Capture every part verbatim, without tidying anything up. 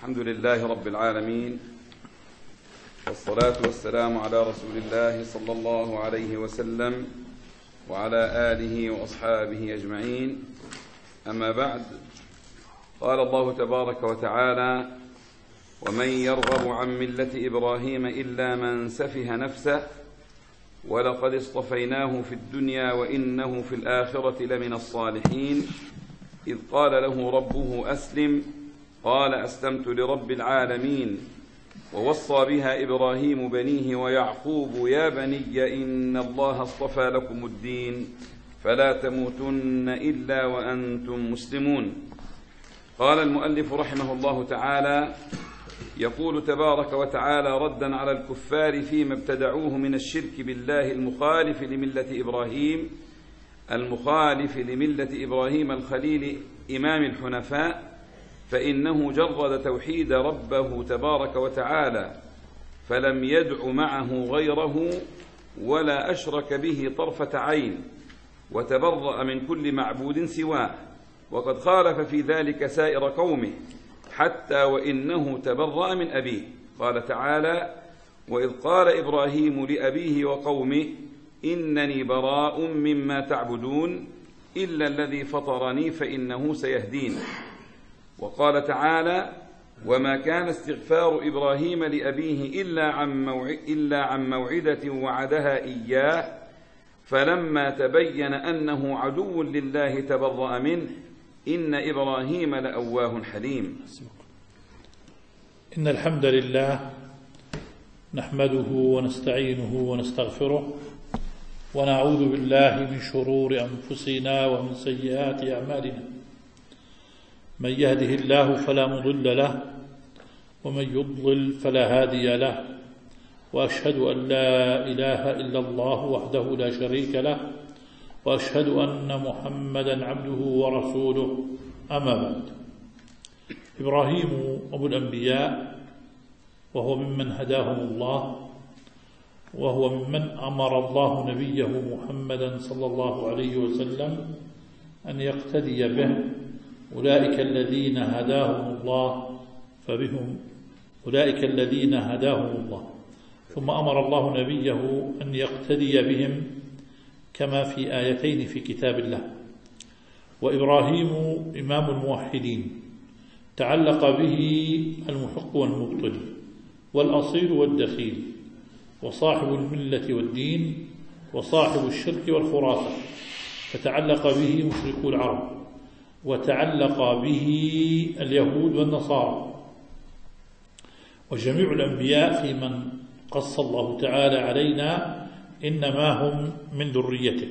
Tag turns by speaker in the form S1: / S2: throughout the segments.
S1: الحمد لله رب العالمين، والصلاة والسلام على رسول الله صلى الله عليه وسلم وعلى آله وأصحابه أجمعين. أما بعد، قال الله تبارك وتعالى: ومن يرغب عن ملة إبراهيم إلا من سفه نفسه ولقد اصطفيناه في الدنيا وإنه في الآخرة لمن الصالحين إذ قال له ربه أسلم قال أسلمت لرب العالمين ووصى بها إبراهيم بنيه ويعقوب يا بني إن الله اصطفى لكم الدين فلا تموتن إلا وأنتم مسلمون. قال المؤلف رحمه الله تعالى: يقول تبارك وتعالى ردا على الكفار فيما ابتدعوه من الشرك بالله المخالف لملة إبراهيم المخالف لملة إبراهيم الخليل إمام الحنفاء، فإنه جرد توحيد ربه تبارك وتعالى فلم يدع معه غيره ولا أشرك به طرفة عين، وتبرأ من كل معبود سواه، وقد خالف في ذلك سائر قومه حتى وإنه تبرأ من أبيه. قال تعالى: وإذ قال إبراهيم لأبيه وقومه إنني براء مما تعبدون إلا الذي فطرني فإنه سيهدين. وقال تعالى: وما كان استغفار إبراهيم لأبيه إلا عن, موعد إلا عن موعدة وعدها إياه فلما تبين أنه عدو لله تبرأ منه إن إبراهيم لأواه حليم.
S2: إن الحمد لله نحمده ونستعينه ونستغفره ونعوذ بالله من شرور أنفسنا ومن سيئات أعمالنا، من يهده الله فلا مضل له ومن يضلل فلا هادي له، وأشهد أن لا إله إلا الله وحده لا شريك له، وأشهد أن محمدا عبده ورسوله. أما بعد، إبراهيم أبو الأنبياء، وهو ممن هداهم الله، وهو ممن أمر الله نبيه محمدا صلى الله عليه وسلم أن يقتدي به. أولئك الذين هداهم الله فبهم أولئك الذين هداهم الله ثم أمر الله نبيه أن يقتدي بهم كما في آيتين في كتاب الله. وإبراهيم إمام الموحدين، تعلق به المحق والمبطل والأصيل والدخيل، وصاحب الملة والدين، وصاحب الشرك والخرافة، فتعلق به مشركو العرب، وتعلق به اليهود والنصارى، وجميع الأنبياء في من قص الله تعالى علينا إنما هم من ذريته.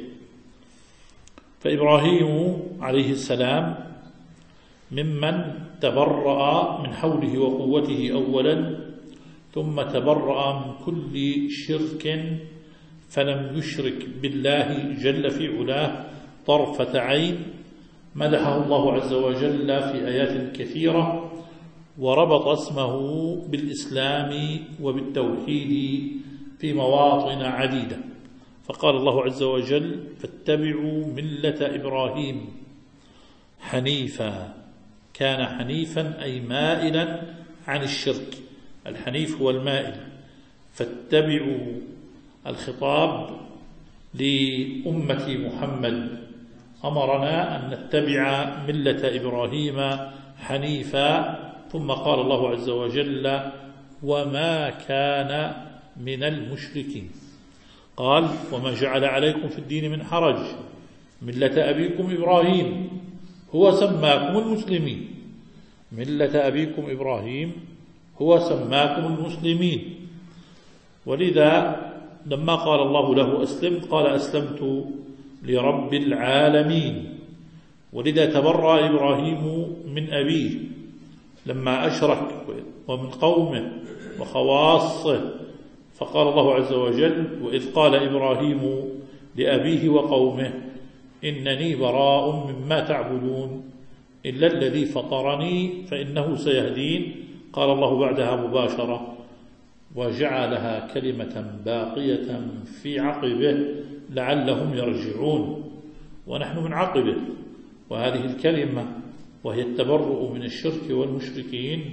S2: فإبراهيم عليه السلام ممن تبرأ من حوله وقوته أولا، ثم تبرأ من كل شرك فلم يشرك بالله جل في علاه طرفة عين. مدحه الله عز وجل في آيات كثيرة، وربط اسمه بالإسلام وبالتوحيد في مواطن عديدة. فقال الله عز وجل: فاتبعوا ملة إبراهيم حنيفا. كان حنيفا أي مائلا عن الشرك، الحنيف هو المائل. فاتبعوا الخطاب لأمة محمد، أمرنا أن نتبع ملة إبراهيم حنيفا. ثم قال الله عز وجل: وما كان من المشركين. قال: وما جعل عليكم في الدين من حرج ملة أبيكم إبراهيم هو سماكم المسلمين. ملة أبيكم إبراهيم هو سماكم المسلمين. ولذا لما قال الله له أسلم قال: أسلمت لرب العالمين. ولذا تبرأ إبراهيم من أبيه لما أشرك ومن قومه وخواصه. فقال الله عز وجل: وإذ قال إبراهيم لأبيه وقومه إنني براء مما تعبدون إلا الذي فطرني فإنه سيهدين. قال الله بعدها مباشرة: وجعلها كلمة باقية في عقبه لعلهم يرجعون. ونحن من عقبه، وهذه الكلمة وهي التبرؤ من الشرك والمشركين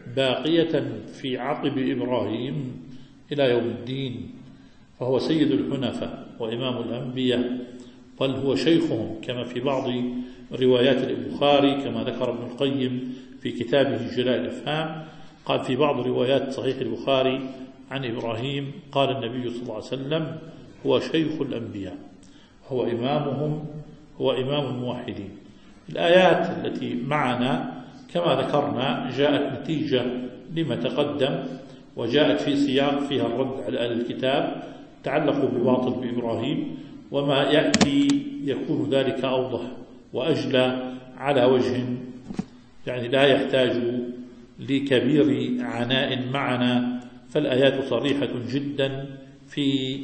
S2: باقية في عقب إبراهيم إلى يوم الدين، فهو سيد الحنفاء وإمام الأنبياء، بل هو شيخهم كما في بعض روايات البخاري، كما ذكر ابن القيم في كتابه جلاء الأفهام، قال في بعض روايات صحيح البخاري عن إبراهيم قال النبي صلى الله عليه وسلم هو شيخ الأنبياء، هو إمامهم، هو إمام الموحدين. الآيات التي معنا كما ذكرنا جاءت نتيجة لما تقدم، وجاءت في سياق فيها الرد على أهل الكتاب تعلقوا بباطل بإبراهيم، وما يأتي يكون ذلك أوضح وأجلى على وجه يعني لا يحتاج لكبير عناء معنا، فالآيات صريحة جدا في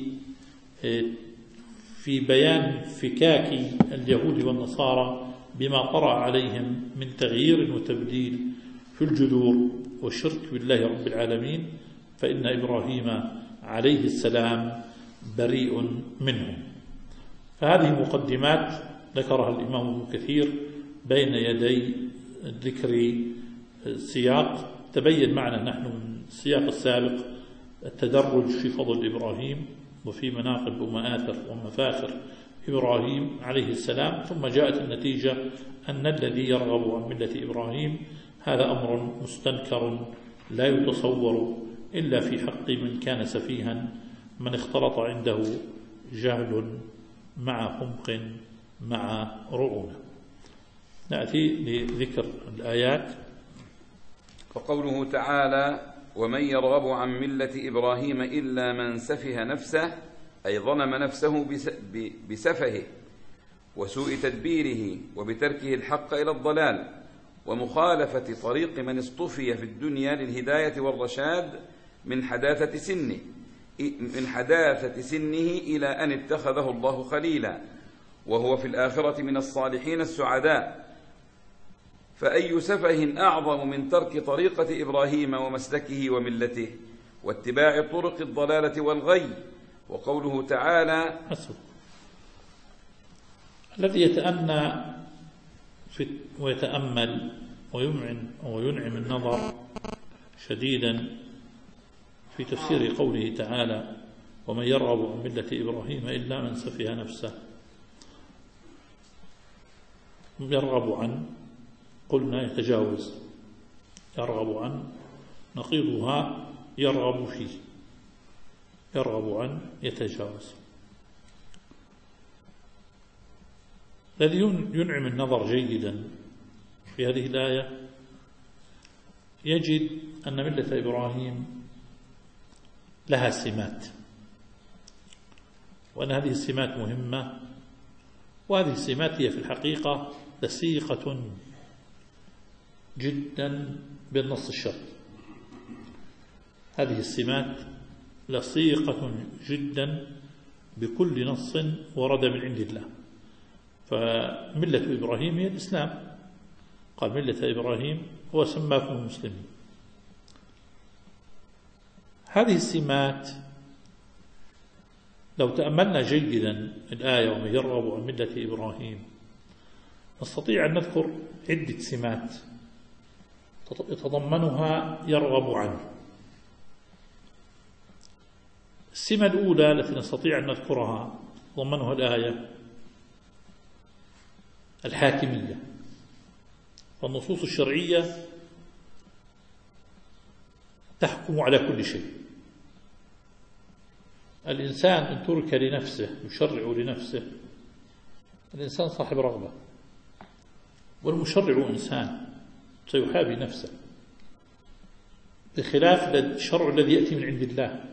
S2: في بيان فكاك اليهود والنصارى بما طرأ عليهم من تغيير وتبديل في الجذور والشرك بالله رب العالمين، فإن إبراهيم عليه السلام بريء منهم. فهذه مقدمات ذكرها الإمام ابن كثير بين يدي ذكر السياق. تبين معنا نحن من السياق السابق التدرج في فضل إبراهيم وفي مناقب ومآثر ومفاخر إبراهيم عليه السلام، ثم جاءت النتيجة أن الذي يرغب عن ملة إبراهيم هذا أمر مستنكر لا يتصور إلا في حق من كان سفيها، من اختلط عنده جهل مع حمق مع رعونة. نأتي لذكر الآيات.
S1: فقوله تعالى: ومن يرغب عن ملة إبراهيم إلا من سفه نفسه، أي ظلم نفسه بسفهه وسوء تدبيره وبتركه الحق إلى الضلال ومخالفة طريق من اصطفي في الدنيا للهداية والرشاد من حداثة سنه من حداثة سنه إلى أن اتخذه الله خليلا، وهو في الآخرة من الصالحين السعداء. فأي سفه أعظم من ترك طريقة إبراهيم ومسلكه وملته واتباع طرق الضلالة والغي. وقوله تعالى:
S2: حسب الذي يتأنى ويتأمل ويمعن وينعم النظر شديدا في تفسير قوله تعالى: ومن يرغب عن ملة إبراهيم إلا من سفه نفسه. يرغب عن قلنا يتجاوز، يرغب عن نقيضها يرغب فيه، يرغب عن يتجاوز. الذي ينعم النظر جيدا في هذه الآية يجد أن ملة إبراهيم لها سمات، وأن هذه السمات مهمة، وهذه السمات هي في الحقيقة لصيقة جدا بالنص الشرعي. هذه السمات لصيقة جدا بكل نص ورد من عند الله. فملة إبراهيم هي الإسلام، قال ملة إبراهيم هو سماكم المسلمين. هذه السمات لو تأملنا جيدا الآية ومن يرغب عن ملة إبراهيم نستطيع أن نذكر عدة سمات يتضمنها يرغب عنه. السمة الأولى التي نستطيع أن نذكرها تضمنها الآية الحاكمية، والنصوص الشرعية تحكم على كل شيء. الإنسان إن ترك لنفسه يشرع لنفسه، الإنسان صاحب رغبة، والمشرع إنسان سيحابي نفسه، بخلاف الشرع الذي يأتي من عند الله.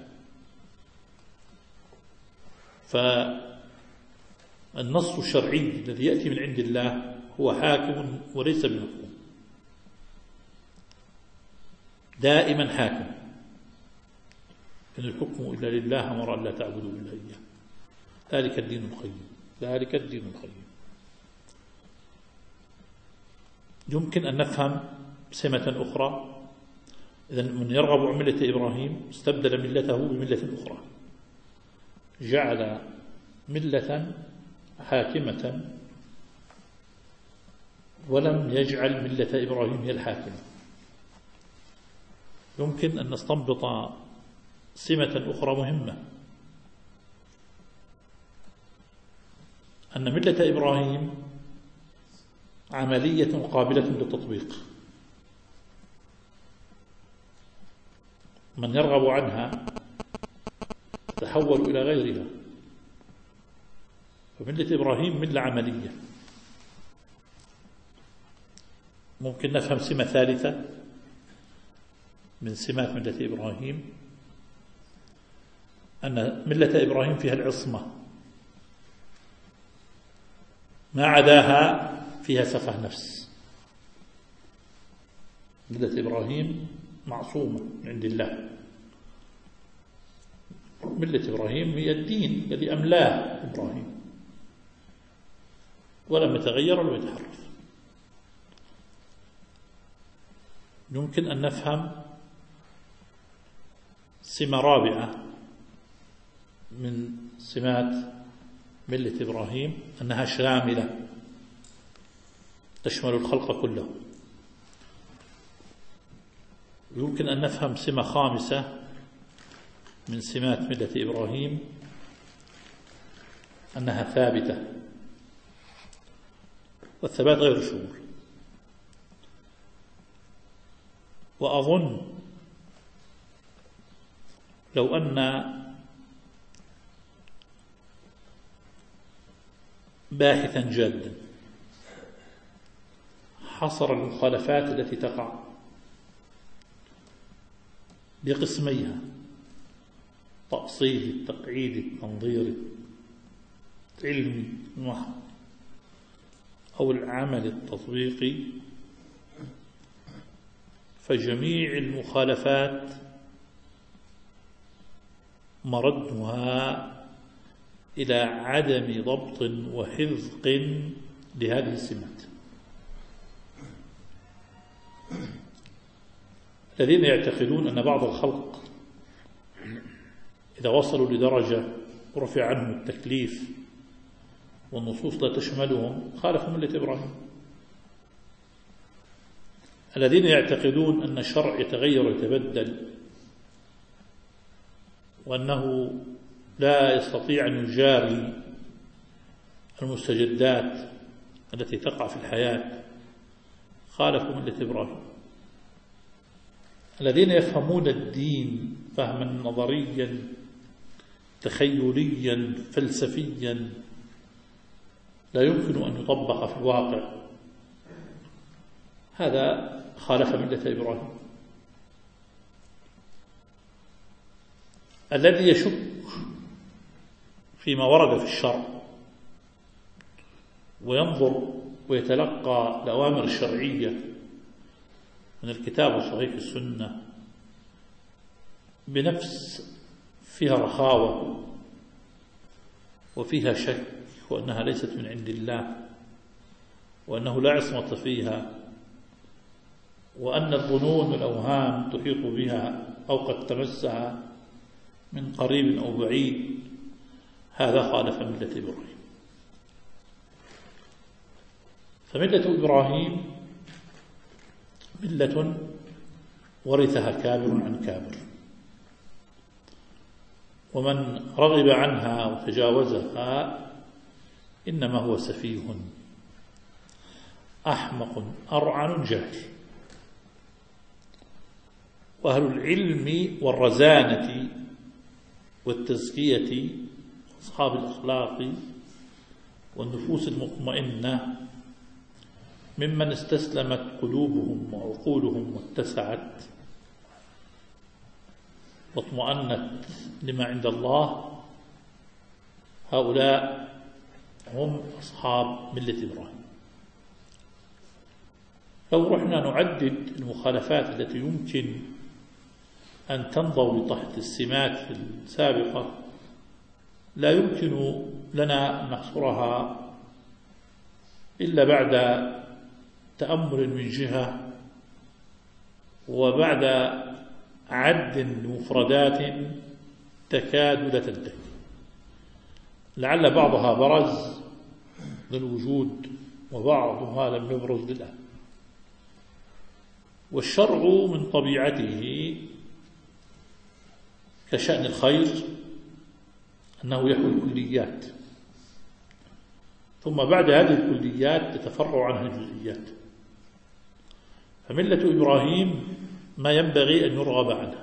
S2: فالنص الشرعي الذي يأتي من عند الله هو حاكم وليس بمحكوم، دائما حاكم. إن الحكم إلا لله أمر أن لا تعبدوا إلا إياه، ذلك الدين القيم، ذلك الدين القيم. يمكن أن نفهم سمة أخرى. إذن من يرغب عن ملة إبراهيم استبدل ملته بملة أخرى، جعل ملة حاكمة ولم يجعل ملة إبراهيم هي الحاكمة. يمكن أن نستنبط سمة أخرى مهمة، أن ملة إبراهيم عملية قابلة للتطبيق، من يرغب عنها تحول إلى غيرها. فملة إبراهيم ملة عملية. ممكن نفهم سمة ثالثة من سمات ملة إبراهيم، أن ملة إبراهيم فيها العصمة، ما عداها فيها سفه نفس. ملة إبراهيم معصومة من عند الله. ملة إبراهيم هي الدين الذي أملاه إبراهيم ولم يتغير ولم يتحرف. يمكن أن نفهم سمة رابعة من سمات ملة إبراهيم، أنها شاملة تشمل الخلق كله. يمكن أن نفهم سمة خامسة من سمات ملة إبراهيم، أنها ثابتة، والثبات غير شمول. وأظن لو أن باحثا جادا حصر المخالفات التي تقع بقسميها: تأصيلي، التقعيدي، التنظيري، العلمي المحض، أو العمل التطبيقي، فجميع المخالفات مردها إلى عدم ضبط وحذق لهذه السمات. الذين يعتقدون أن بعض الخلق إذا وصلوا لدرجة رفع عنهم التكليف والنصوص لا تشملهم خالفوا ملة إبراهيم. الذين يعتقدون أن الشرع يتغير ويتبدل وأنه لا يستطيع أن يجاري المستجدات التي تقع في الحياة خالفوا ملة إبراهيم. الذين يفهمون الدين فهما نظريا تخيليا فلسفيا لا يمكن أن يطبق في الواقع، هذا خالف ملة إبراهيم. الذي يشك فيما ورد في الشرع وينظر ويتلقى الأوامر الشرعية من الكتاب وصحيح السنة بنفس فيها رخاوة وفيها شك وأنها ليست من عند الله وأنه لا عصمة فيها وأن الظنون والأوهام تحيط بها أو قد تمسها من قريب أو بعيد، هذا خالف ملة إبراهيم. فملة إبراهيم ملة ورثها كابر عن كابر، ومن رغب عنها وتجاوزها إنما هو سفيه أحمق أرعن جاهل. وأهل العلم والرزانة والتزكية أصحاب الأخلاق والنفوس المطمئنة ممن استسلمت قلوبهم وعقولهم واتسعت واطمأنت لما عند الله، هؤلاء هم أصحاب ملة إبراهيم. لو رحنا نعدد المخالفات التي يمكن أن تنضوي تحت السمات السابقة لا يمكن لنا أن نحصرها إلا بعد تأمل من جهة وبعد عد مفردات تكاد لا تنتهي، لعل بعضها برز للوجود وبعضها لم يبرز للآن. والشرع من طبيعته كشأن الخير أنه يحوي الكليات، ثم بعد هذه الكليات تتفرع عنها الجزئيات. فملة إبراهيم ما ينبغي أن يرغب عنها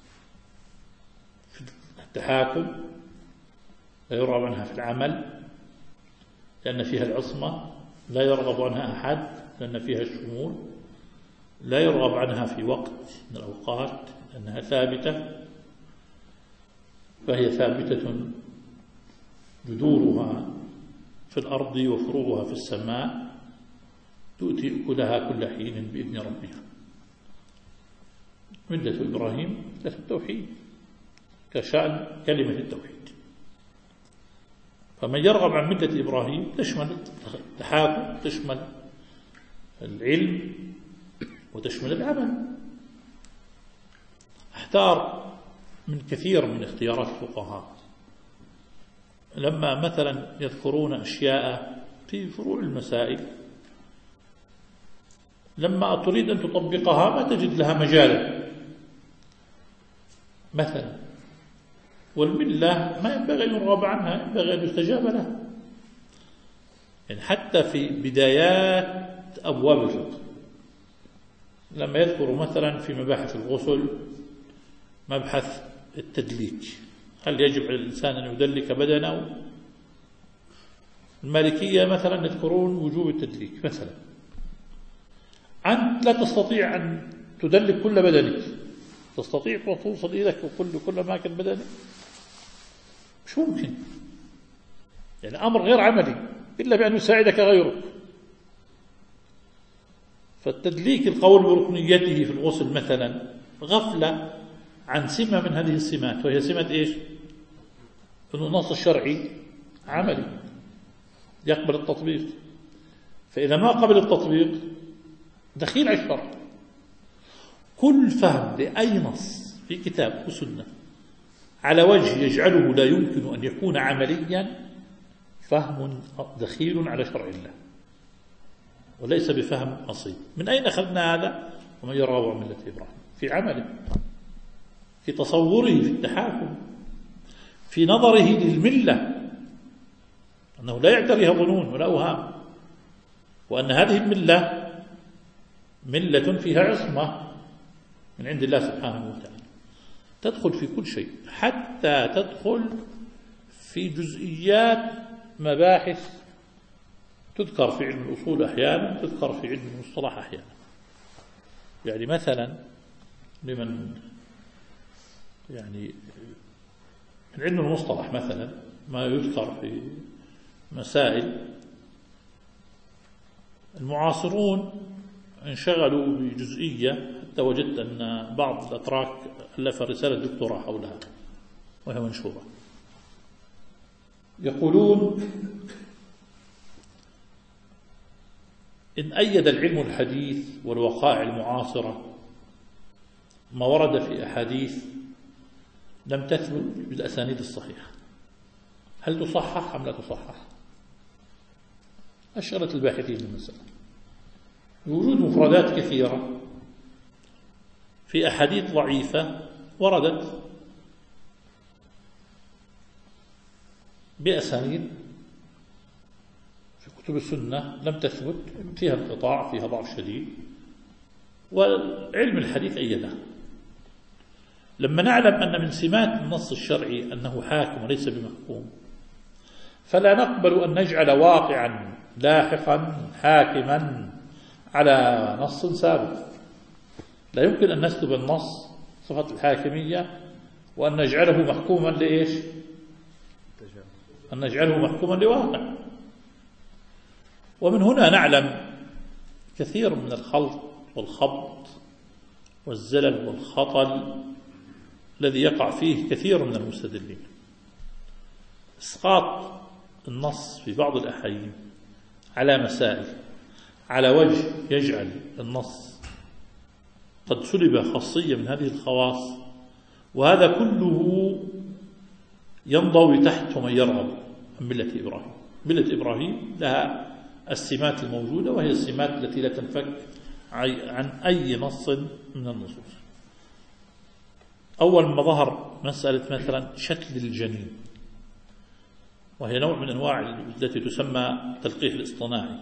S2: في التحاكم، لا يرغب عنها في العمل لأن فيها العصمة، لا يرغب عنها أحد لأن فيها الشمول، لا يرغب عنها في وقت من الأوقات لأنها ثابتة، فهي ثابتة جذورها في الأرض وفروعها في السماء، تؤتي أكلها كل حين بإذن ربها. ملة إبراهيم ملة التوحيد كشأن كلمة التوحيد. فمن يرغب عن ملة إبراهيم تشمل التحاكم، تشمل العلم، وتشمل العمل. احتار من كثير من اختيارات الفقهاء لما مثلا يذكرون أشياء في فروع المسائل، لما تريد أن تطبقها ما تجد لها مجالا. مثلا والملة ما ينبغي أن يرغب عنها، ينبغي أن يستجاب لها. يعني حتى في بدايات أبواب الفقه لما يذكر مثلا في مباحث الغسل مبحث التدليك، هل يجب على الإنسان أن يدلك بدنه؟ المالكية مثلا يذكرون وجوب التدليك مثلا. أنت لا تستطيع أن تدلك كل بدنك، تستطيع توصل إليك وكل كل أماكن بدنك؟ مش ممكن، يعني أمر غير عملي إلا بأن يساعدك غيرك. فالتدليك القول بركنيته في الغسل مثلا غفلة عن سمة من هذه السمات، وهي سمة إيش؟ أنه النص الشرعي عملي يقبل التطبيق. فإذا ما قبل التطبيق دخيل على الشرع. كل فهم لأي نص في كتاب وسنة على وجه يجعله لا يمكن أن يكون عمليا فهم دخيل على شرع الله وليس بفهم أصيل. من أين أخذنا هذا؟ ومن يرغب عن ملة إبراهيم في عمله، في تصوره في التحاكم، في نظره للملة أنه لا يعتريها ظنون ولا أوهام، وأن هذه الملة ملة فيها عصمة من عند الله سبحانه وتعالى، تدخل في كل شيء، حتى تدخل في جزئيات مباحث تذكر في علم الأصول أحيانا، تذكر في علم المصطلح أحيانا. يعني مثلا لمن يعني من علم المصطلح مثلا ما يذكر في مسائل، المعاصرون انشغلوا بجزئية حتى وجدت أن بعض الأتراك ألف رسالة دكتوراه حولها وهي منشورة. يقولون إن أيد العلم الحديث والوقائع المعاصرة ما ورد في أحاديث لم تثبت بالأسانيد الصحيحة، هل تصحح أم لا تصحح؟ أشرت الباحثين المسألة بوجود مفردات كثيرة في أحاديث ضعيفة وردت بأسانيد في كتب السنة لم تثبت، فيها انقطاع، فيها ضعف شديد، والعلم الحديث أيدها. لما نعلم أن من سمات النص الشرعي أنه حاكم وليس بمحكوم، فلا نقبل أن نجعل واقعا لاحقا حاكما على نص سابق. لا يمكن أن نسلب النص صفة الحاكمية وأن نجعله محكوما لإيش؟ أن نجعله محكوما لواقع. ومن هنا نعلم كثير من الخلط والخبط والزلل والخطل الذي يقع فيه كثير من المستدلين. إسقاط النص في بعض الأحايين على مسائل على وجه يجعل النص قد سلب خاصية من هذه الخواص، وهذا كله ينضوي تحت ومن يرغب عن ملة إبراهيم. ملة إبراهيم لها السمات الموجودة، وهي السمات التي لا تنفك عن أي نص من النصوص. أول ما ظهر مسألة مثلا شتل الجنين، وهي نوع من أنواع التي تسمى التلقيح الاصطناعي.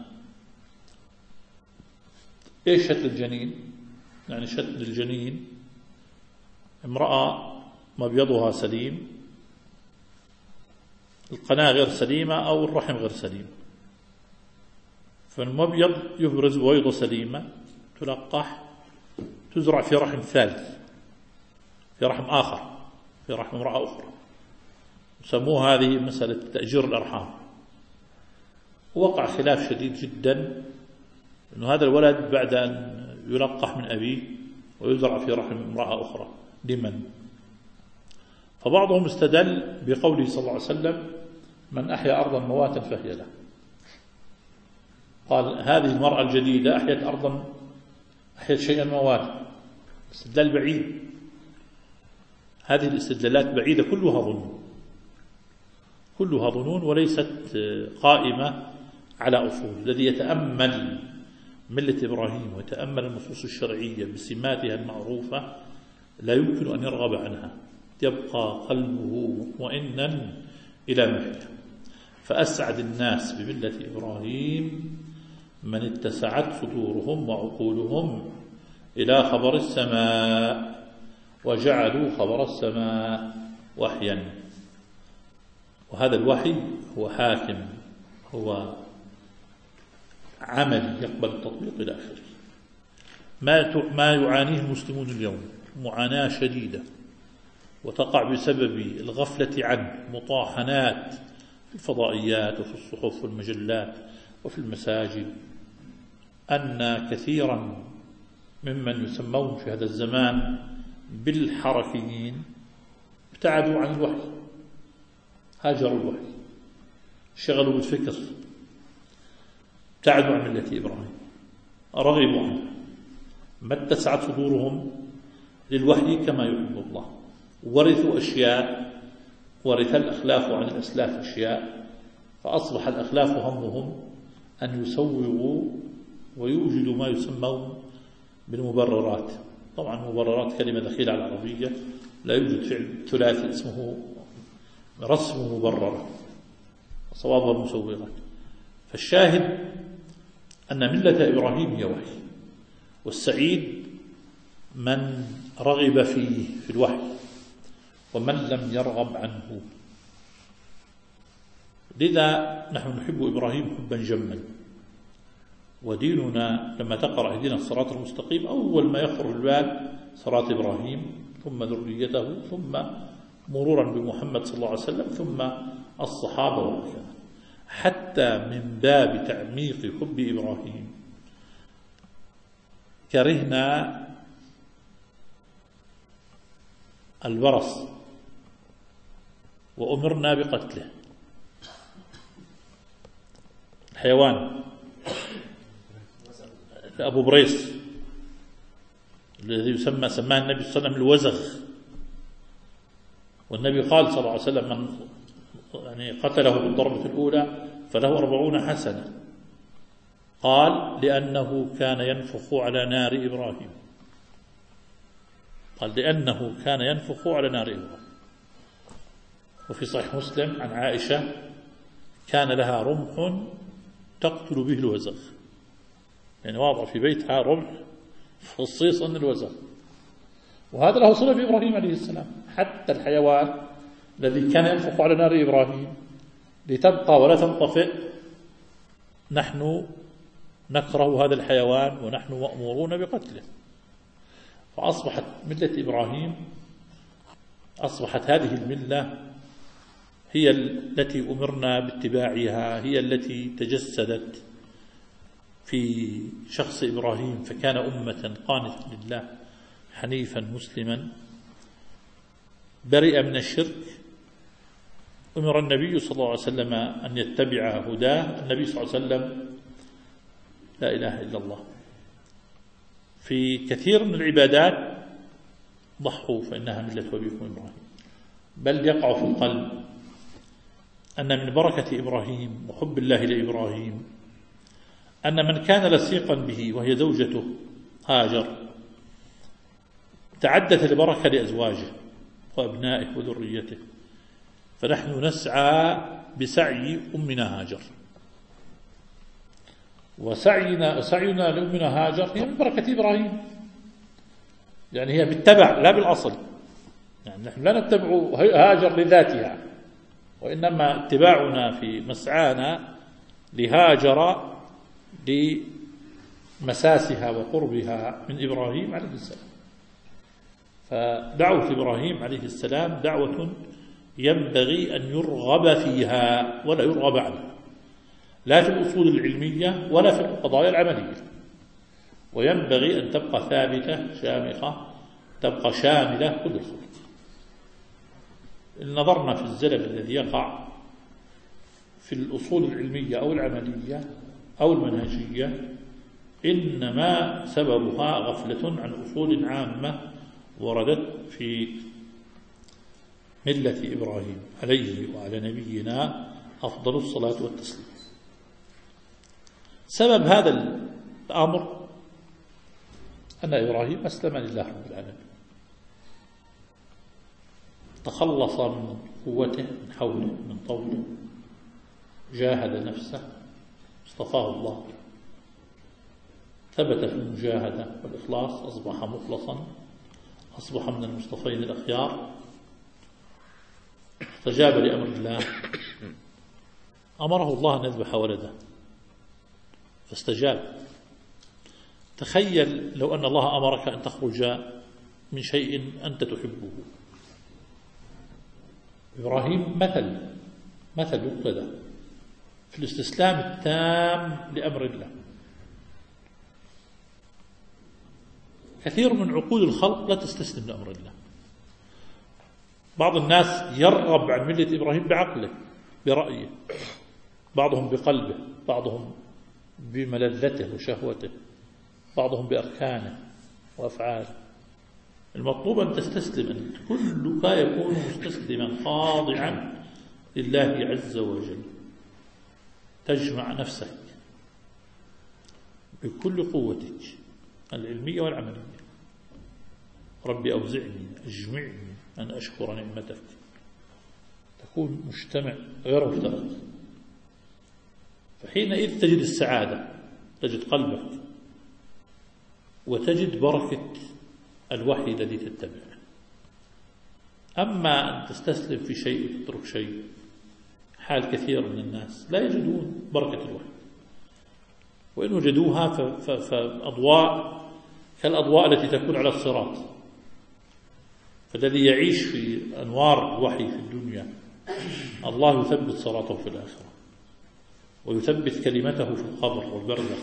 S2: إيش شتل الجنين؟ يعني شتل الجنين امرأة مبيضها سليم، القناة غير سليمة أو الرحم غير سليم، فالمبيض يبرز بويضة سليمة تلقح، تزرع في رحم ثالث، في رحم آخر، في رحم امرأة أخرى، يسموها هذه مسألة تأجير الأرحام. ووقع خلاف شديد جدا أنه هذا الولد بعد أن يلقح من أبيه ويزرع في رحم امرأة أخرى لمن؟ فبعضهم استدل بقوله صلى الله عليه وسلم: من أحيا أرضا مواتا فهي له. قال هذه المرأة الجديدة أحيت أرضا، أحيت شيئا مواتا. استدلال بعيد، هذه الاستدلالات بعيدة، كلها ظنون، كلها ظنون وليست قائمة على أصول. الذي يتأمل ملة إبراهيم ويتأمل النصوص الشرعية بسماتها المعروفة لا يمكن أن يرغب عنها، يبقى قلبه مطمئنا إلى ما فيها. فأسعد الناس بملة إبراهيم من اتسعت صدورهم وعقولهم إلى خبر السماء، وجعلوا خبر السماء وحيا. وهذا الوحي هو حاكم، هو عمل يقبل التطبيق إلى آخره. ما ما يعانيه المسلمون اليوم معاناة شديدة وتقع بسبب الغفلة عنه مطاحنات في الفضائيات وفي الصحف والمجلات وفي المساجد، أن كثيرا ممن يسمون في هذا الزمان بالحركيين ابتعدوا عن الوحي، هاجروا الوحي، شغلوا بالفكر، ابتعدوا عن ملة إبراهيم، رغبوا عنه، ما اتسعت صدورهم للوحي كما يحب الله. ورثوا أشياء، ورث الأخلاف عن الأسلاف أشياء، فأصبح الأخلاف همهم أن يسوغوا ويوجدوا ما يسمون بالمبررات. طبعا مبررات كلمة دخيلة على العربية، لا يوجد فعل ثلاثي اسمه رسم مبررة، صواب المسوغات. فالشاهد أن ملة إبراهيم هي وحي، والسعيد من رغب فيه في الوحي ومن لم يرغب عنه. لذا نحن نحب إبراهيم حبا جما، وديننا لما تقرأ اهدنا الصراط المستقيم أول ما يخطر البال صراط إبراهيم، ثم ذريته، ثم مرورا بمحمد صلى الله عليه وسلم، ثم الصحابة وهكذا، حتى من باب تعميق حب إبراهيم كرهنا البرص وأمرنا بقتله. الحيوان أبو بريس الذي يسمى سماه النبي صلى الله عليه وسلم الوزغ، والنبي قال صلى الله عليه وسلم من يعني قتله بالضربة الأولى فله أربعون حسنة. قال لأنه كان ينفخ على نار إبراهيم، قال لأنه كان ينفخ على نار إبراهيم. وفي صحيح مسلم عن عائشة كان لها رمح تقتل به الوزغ، يعني واضع في بيتها رمح خصيصا الوزغ. وهذا له صلة بإبراهيم عليه السلام. حتى الحيوان الذي كان ينفخ على نار إبراهيم لتبقى ولا تنطفئ، نحن نكره هذا الحيوان ونحن مأمورون بقتله. فأصبحت ملة إبراهيم، أصبحت هذه الملة هي التي أمرنا باتباعها، هي التي تجسدت في شخص إبراهيم، فكان أمة قانتا لله حنيفا مسلما بريئا من الشرك. أمر النبي صلى الله عليه وسلم أن يتبع هداه. النبي صلى الله عليه وسلم لا إله إلا الله. في كثير من العبادات ضحوا فإنها ملة أبيكم إبراهيم، بل يقع في القلب أن من بركة إبراهيم وحب الله لإبراهيم أن من كان لصيقا به وهي زوجته هاجر تعدت البركة لأزواجه، وأبنائه وذريته. فنحن نسعى بسعي أمنا هاجر، وسعينا سعينا لأمنا هاجر هي من بركة إبراهيم، يعني هي بالتبع لا بالأصل. يعني نحن لا نتبع هاجر لذاتها، وإنما اتباعنا في مسعانا لهاجر لمساسها وقربها من إبراهيم عليه السلام. فدعوة إبراهيم عليه السلام دعوة ينبغي أن يرغب فيها ولا يرغب عنها، لا في الأصول العلمية ولا في القضايا العملية، وينبغي أن تبقى ثابتة شامخة، تبقى شاملة كل الخلق. إن نظرنا في الزلل الذي يقع في الأصول العلمية أو العملية أو المنهجية، إنما سببها غفلة عن أصول عامة وردت في ملة إبراهيم عليه وعلى نبينا أفضل الصلاة والتسليم. سبب هذا الأمر أن إبراهيم أسلم لله رب العالمين، تخلص من قوته، من حوله، من طوله، جاهد نفسه، اصطفاه الله، ثبت في المجاهدة والإخلاص، أصبح مخلصا، أصبح من المصطفين الأخيار، استجاب لأمر الله، أمره الله أن يذبح ولده فاستجاب. تخيل لو أن الله أمرك أن تخرج من شيء أنت تحبه. إبراهيم مثل مثل يقتدى في الاستسلام التام لأمر الله. كثير من عقول الخلق لا تستسلم لأمر الله. بعض الناس يرغب عن ملة إبراهيم بعقله برأيه، بعضهم بقلبه، بعضهم بملذته وشهوته، بعضهم بأركانه وأفعاله. المطلوب أن تستسلم، أن كلك يكون مستسلما خاضعا لله عز وجل. تجمع نفسك بكل قوتك العلمية والعملية. ربي أوزعني أجمعني أن أشكر نعمتك. تكون مجتمع غير مفترق، فحينئذ تجد السعادة، تجد قلبك، وتجد بركة الوحي الذي تتبعه. أما أن تستسلم في شيء وتترك شيء، حال كثير من الناس لا يجدون بركة الوحي، وإن وجدوها فأضواء كالأضواء التي تكون على الصراط. فالذي يعيش في أنوار الوحي في الدنيا الله يثبت صراطه في الآخرة، ويثبت كلمته في القبر والبرزخ،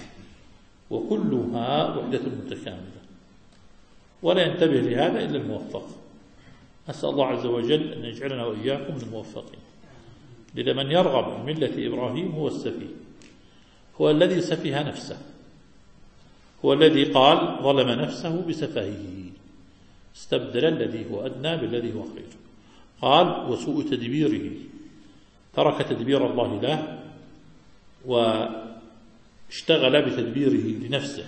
S2: وكلها وحدة متكاملة، ولا ينتبه لهذا إلا الموفق. أسأل الله عز وجل أن يجعلنا وإياكم من الموفقين. لذا من يرغب عن ملة إبراهيم هو السفيه، هو الذي سفه نفسه، هو الذي قال ظلم نفسه بسفهه، استبدل الذي هو أدنى بالذي هو خير. قال وسوء تدبيره، ترك تدبير الله له واشتغل بتدبيره لنفسه.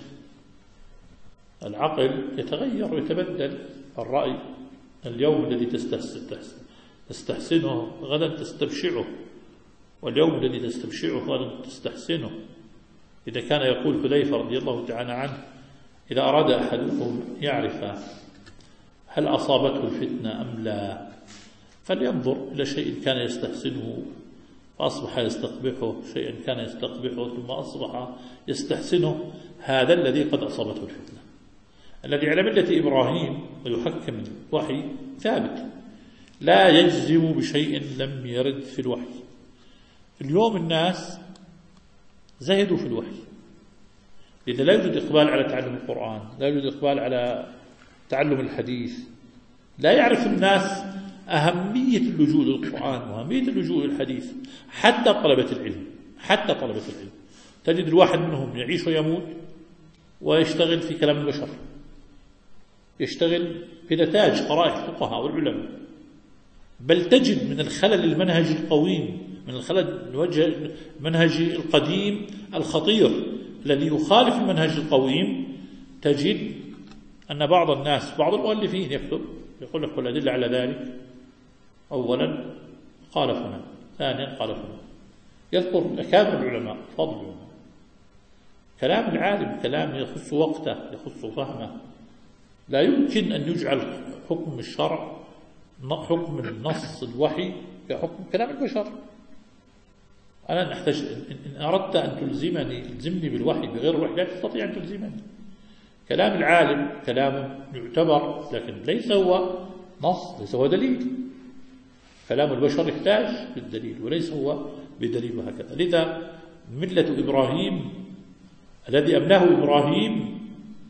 S2: العقل يتغير ويتبدل، الرأي اليوم الذي تستحسنه غدا تستبشعه، واليوم الذي تستبشعه غدا تستحسنه. إذا كان يقول حذيفة رضي الله تعالى عنه إذا أراد أحدكم يعرف هل أصابته الفتنة أم لا فلينظر إلى شيء كان يستحسنه فأصبح يستقبحه، شيئا كان يستقبحه ثم أصبح يستحسنه، هذا الذي قد أصابته الفتنة. الذي على ملة إبراهيم ويحكم الوحي ثابت، لا يجزم بشيء لم يرد في الوحي. اليوم الناس زهدوا في الوحي، لذا لا يوجد إقبال على تعلم القرآن، لا يوجد إقبال على تعلم الحديث. لا يعرف الناس أهمية اللجوء للقرآن وأهمية اللجوء للحديث، حتى طلبة العلم حتى طلبة العلم تجد الواحد منهم يعيش ويموت ويشتغل في كلام البشر، يشتغل في نتاج قرائح الفقهاء والعلماء. بل تجد من الخلل المنهجي القويم، من الخلل المنهجي القديم الخطير الذي يخالف المنهج القويم، تجد أن بعض الناس بعض المؤلفين يكتب يقول لك والأدلة على ذلك أولا قال فلان، ثانيا قال فلان، يذكر أكابر العلماء فضل العلماء. كلام العالم كلام يخص وقته يخص فهمه، لا يمكن أن يجعل حكم الشرع حكم النص الوحي كحكم كلام البشر. أنا نحتاج إن أردت أن تلزمني تلزمني بالوحي بغير الوحي لا تستطيع أن تلزمني. كلام العالم كلام يعتبر لكن ليس هو نص، ليس هو دليل. كلام البشر يحتاج بالدليل وليس هو بدليل، وهكذا. لذا ملة إبراهيم الذي أبناه إبراهيم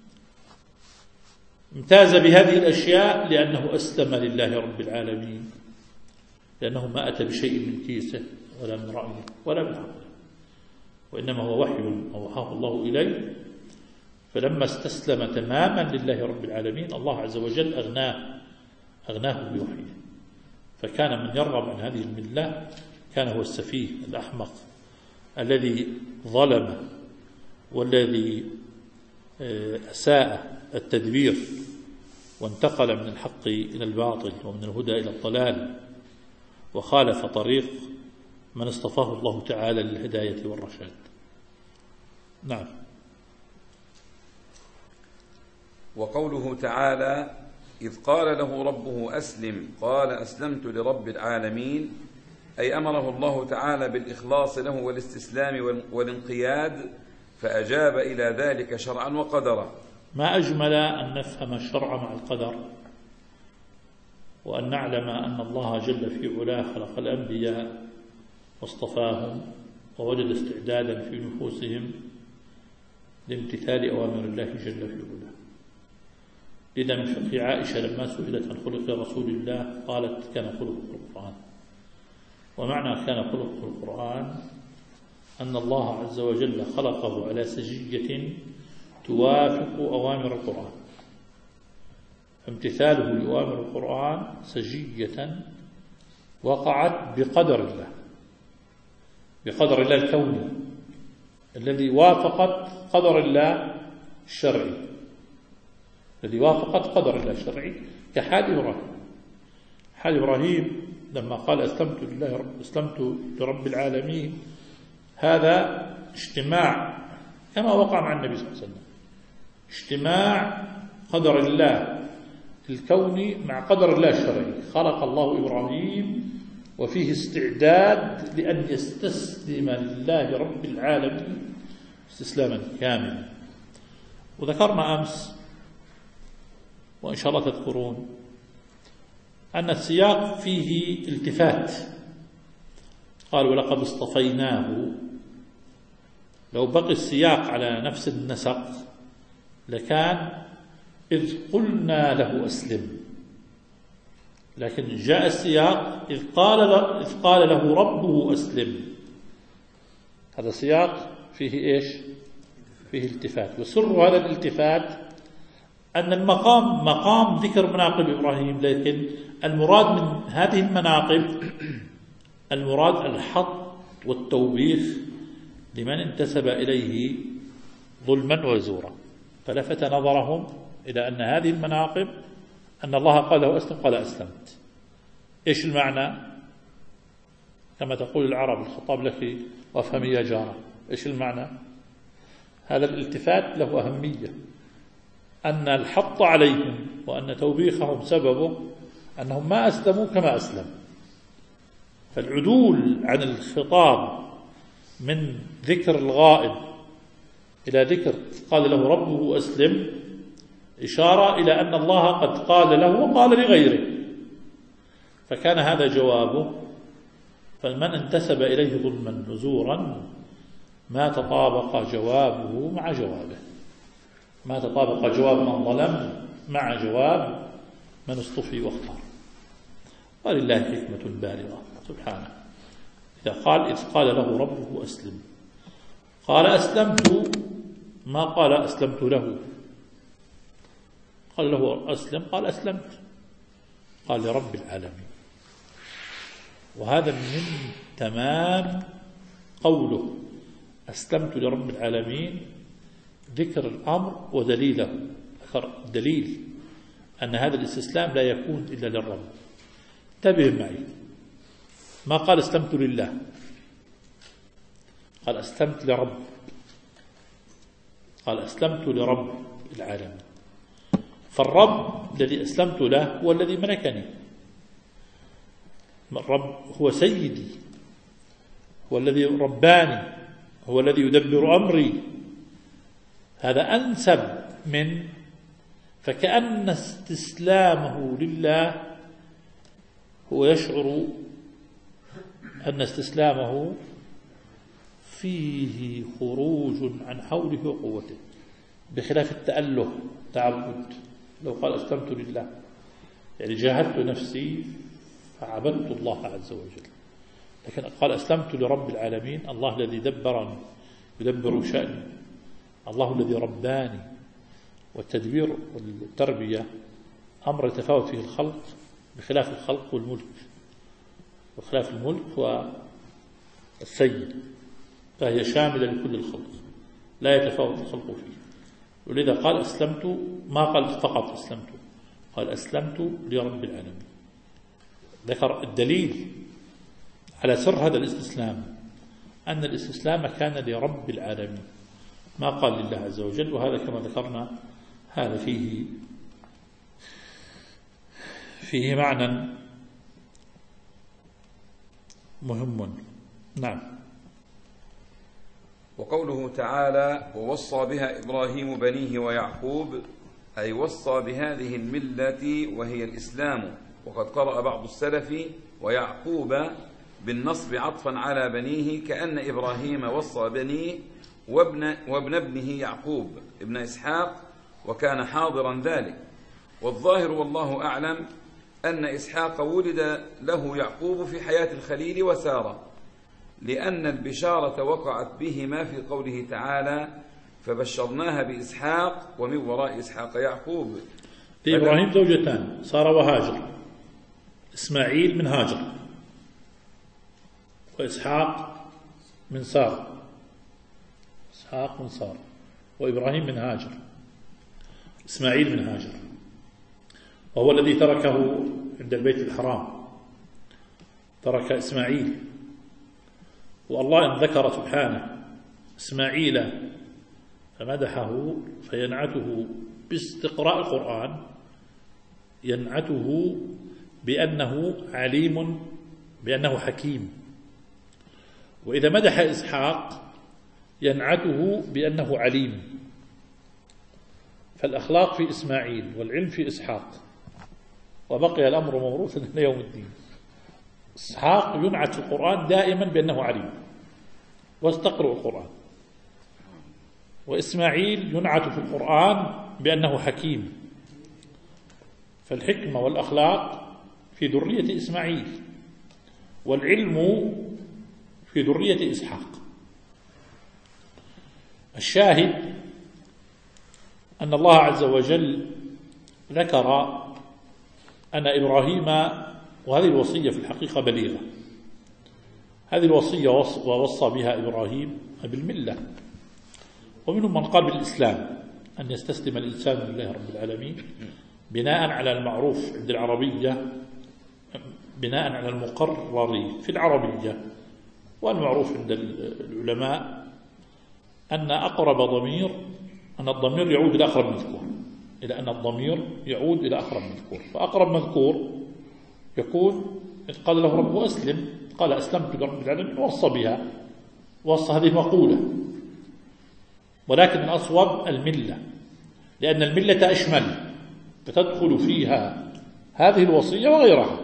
S2: امتاز بهذه الأشياء لأنه أسلم لله رب العالمين، لأنه ما أتى بشيء من كيسه ولا من رأيه ولا من عقله، وإنما هو وحي أوحاه الله إليه. فلما استسلم تماما لله رب العالمين الله عز وجل أغناه أغناه بوحيه. فكان من يرغب عن هذه الملة كان هو السفيه الأحمق الذي ظلم والذي أساء التدبير وانتقل من الحق إلى الباطل ومن الهدى إلى الضلال، وخالف طريق من اصطفاه الله تعالى للهداية والرشاد. نعم.
S1: وقوله تعالى إذ قال له ربه أسلم قال أسلمت لرب العالمين، أي أمره الله تعالى بالإخلاص له والاستسلام والانقياد، فأجاب إلى ذلك شرعا وقدرا.
S2: ما أجمل أن نفهم الشرع مع القدر، وأن نعلم أن الله جل في علاه خلق الأنبياء واصطفاهم ووجد استعدادا في نفوسهم لامتثال أوامر الله جل في علاه. لذا من فقه عائشة لما سئلت عن خلق رسول الله قالت كان خلقه القرآن. ومعنى كان خلقه القرآن أن الله عز وجل خلقه على سجية توافق أوامر القرآن، فامتثاله لأوامر القرآن سجية وقعت بقدر الله، بقدر الله الكوني الذي وافقت قدر الله الشرعي، الذي وافقت قدر الله الشرعي، كحال إبراهيم. حال إبراهيم لما قال أسلمت لله رب أسلمت لرب العالمين، هذا اجتماع كما وقع مع النبي صلى الله عليه وسلم، اجتماع قدر الله الكوني مع قدر الله الشرعي. خلق الله إبراهيم وفيه استعداد لأن يستسلم لله رب العالمين استسلاما كاملا. وذكرنا أمس وإن شاء الله تذكرون أن السياق فيه التفات. قال ولقد اصطفيناه، لو بقي السياق على نفس النسق لكان إذ قلنا له أسلم، لكن جاء السياق إذ قال له, إذ قال له ربه أسلم. هذا سياق فيه إيش؟ فيه التفات. وسر هذا الالتفات أن المقام مقام ذكر مناقب إبراهيم، لكن المراد من هذه المناقب المراد الحط والتوبيخ لمن انتسب إليه ظلما وزورا. فلفت نظرهم إلى أن هذه المناقب أن الله قال له أسلم قال أسلمت. إيش المعنى؟ كما تقول العرب الخطاب لك وافهمي يا جارة. إيش المعنى؟ هذا الالتفات له أهمية، أن الحط عليهم وأن توبيخهم سببه أنهم ما أسلموا كما أسلم. فالعدول عن الخطاب من ذكر الغائب إلى ذكر قال له ربه أسلم إشارة إلى أن الله قد قال له وقال لغيره، فكان هذا جوابه. فمن انتسب إليه ظلما نزورا ما تطابق جوابه مع جوابه، ما تطابق جواب من ظلم مع جواب من اصطفي واختار. ولله حكمة بالغة سبحانه. إذا قال إذ قال له ربه أسلم قال أسلمت، ما قال أسلمت له. قال له أسلم قال أسلمت، قال لرب العالمين. وهذا من تمام قوله أسلمت لرب العالمين ذكر الأمر ودليله ذكر الدليل أن هذا الاستسلام لا يكون إلا للرب. انتبه معي، ما قال استمت لله، قال أسلمت لرب، قال أسلمت لرب العالمين. فالرب الذي أسلمت له هو الذي ملكني، الرب هو سيدي، هو الذي رباني، هو الذي يدبر أمري. هذا أنسب من، فكأن استسلامه لله هو يشعر أن استسلامه فيه خروج عن حوله وقوته، بخلاف التأله تعبد. لو قال أسلمت لله يعني جاهدت نفسي فعبدت الله عز وجل، لكن قال أسلمت لرب العالمين، الله الذي دبرني يدبر شأني، الله الذي رباني. والتدبير والتربية أمر يتفاوت فيه الخلق بخلاف الخلق والملك، وخلاف الملك والسيد، فهي شاملة لكل الخلق لا يتفاوت الخلق فيه. ولذا قال أسلمت، ما قال فقط أسلمت، قال أسلمت لرب العالمين. ذكر الدليل على سر هذا الاستسلام، أن الاستسلام كان لرب العالمين، ما قال لله عز وجل. وهذا كما ذكرنا هذا فيه فيه معنى مهم. نعم.
S1: وقوله تعالى ووصى بها إبراهيم بنيه ويعقوب، أي وصى بهذه الملة وهي الإسلام. وقد قرأ بعض السلف ويعقوب بالنصب عطفا على بنيه، كأن إبراهيم وصى بنيه وابن, وابن ابنه يعقوب ابن إسحاق، وكان حاضرا ذلك. والظاهر والله أعلم أن إسحاق ولد له يعقوب في حياة الخليل وسارة، لأن البشارة وقعت بهما في قوله تعالى فبشرناها بإسحاق ومن وراء إسحاق يعقوب.
S2: لإبراهيم زوجتان، سارة وهاجر، إسماعيل من هاجر، وإسحاق من سارة، إسحاق من سارة، وإبراهيم من هاجر، إسماعيل من هاجر، وهو الذي تركه عند البيت الحرام، ترك إسماعيل. والله إن ذكر سبحانه إسماعيل فمدحه فينعته باستقراء القرآن، ينعته بأنه عليم، بأنه حكيم. وإذا مدح إسحاق ينعته بأنه عليم. فالأخلاق في إسماعيل والعلم في إسحاق، وبقي الأمر موروثا إلى يوم الدين. إسحاق ينعت في القرآن دائما بأنه عليم واستقرأ القرآن، وإسماعيل ينعت في القرآن بأنه حكيم. فالحكمة والأخلاق في ذرية إسماعيل، والعلم في ذرية إسحاق. الشاهد أن الله عز وجل ذكر أن إبراهيم، وهذه الوصية في الحقيقة بليغة، هذه الوصية ووصى بها إبراهيم بالملة. ومنهم من قال بالإسلام، أن يستسلم الإنسان لله رب العالمين بناء على المعروف عند العربية، بناء على المقرر في العربية. والمعروف عند العلماء أن أقرب ضمير، أن الضمير يعود إلى أقرب مذكور، إلى أن الضمير يعود إلى أقرب مذكور. فأقرب مذكور يكون إذ قال له ربه أسلم، قال أسلمت لرب العالمين، وصى بها، وصى هذه مقولة. ولكن الأصوب الملة، لأن الملة أشمل، فتدخل فيها هذه الوصية وغيرها،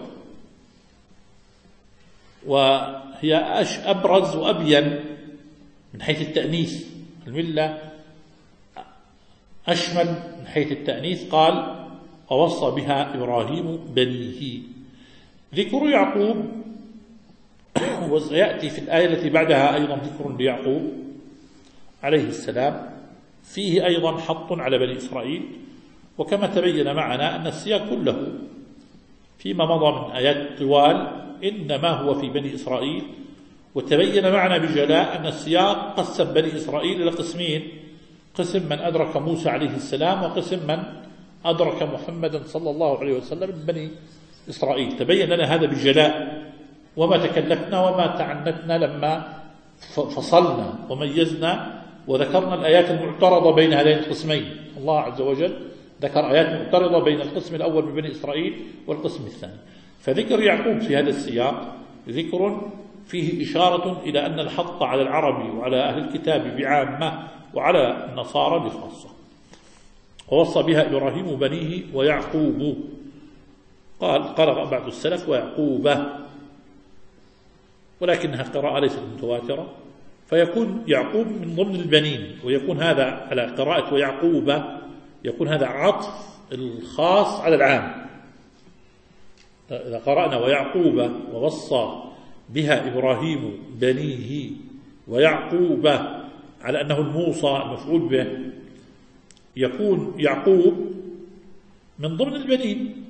S2: وهي أبرز وأبين من حيث التأنيث. الملة أشمل من حيث التأنيث. قال ووصى بها إبراهيم بنيه. ذكر يعقوب وسيأتي في الآية التي بعدها أيضا ذكر ليعقوب عليه السلام، فيه أيضا حط على بني إسرائيل. وكما تبين معنا أن السياق كله فيما مضى من آيات طوال إنما هو في بني إسرائيل. وتبين معنا بجلاء أن السياق قسم بني إسرائيل إلى قسمين: قسم من أدرك موسى عليه السلام وقسم من أدرك محمدا صلى الله عليه وسلم من بني إسرائيل. تبين لنا هذا بجلاء، وما تكلفنا وما تعنتنا لما فصلنا وميزنا وذكرنا الآيات المعترضة بين هذين القسمين. الله عز وجل ذكر آيات معترضة بين القسم الأول من بني إسرائيل والقسم الثاني. فذكر يعقوب في هذا السياق ذكر فيه إشارة إلى أن الحق على العرب وعلى أهل الكتاب بعامة وعلى النصارى بخاصة. ووصى بها إبراهيم بنيه ويعقوب، قال قرأ بعض السلف ويعقوب، ولكنها قراءة ليست متواترة، فيكون يعقوب من ضمن البنين، ويكون هذا على قراءة ويعقوب يكون هذا عطف الخاص على العام. إذا قرأنا ويعقوب ووصى بها إبراهيم بنيه ويعقوب على أنه الموصى المفعول به، يكون يعقوب من ضمن البنين،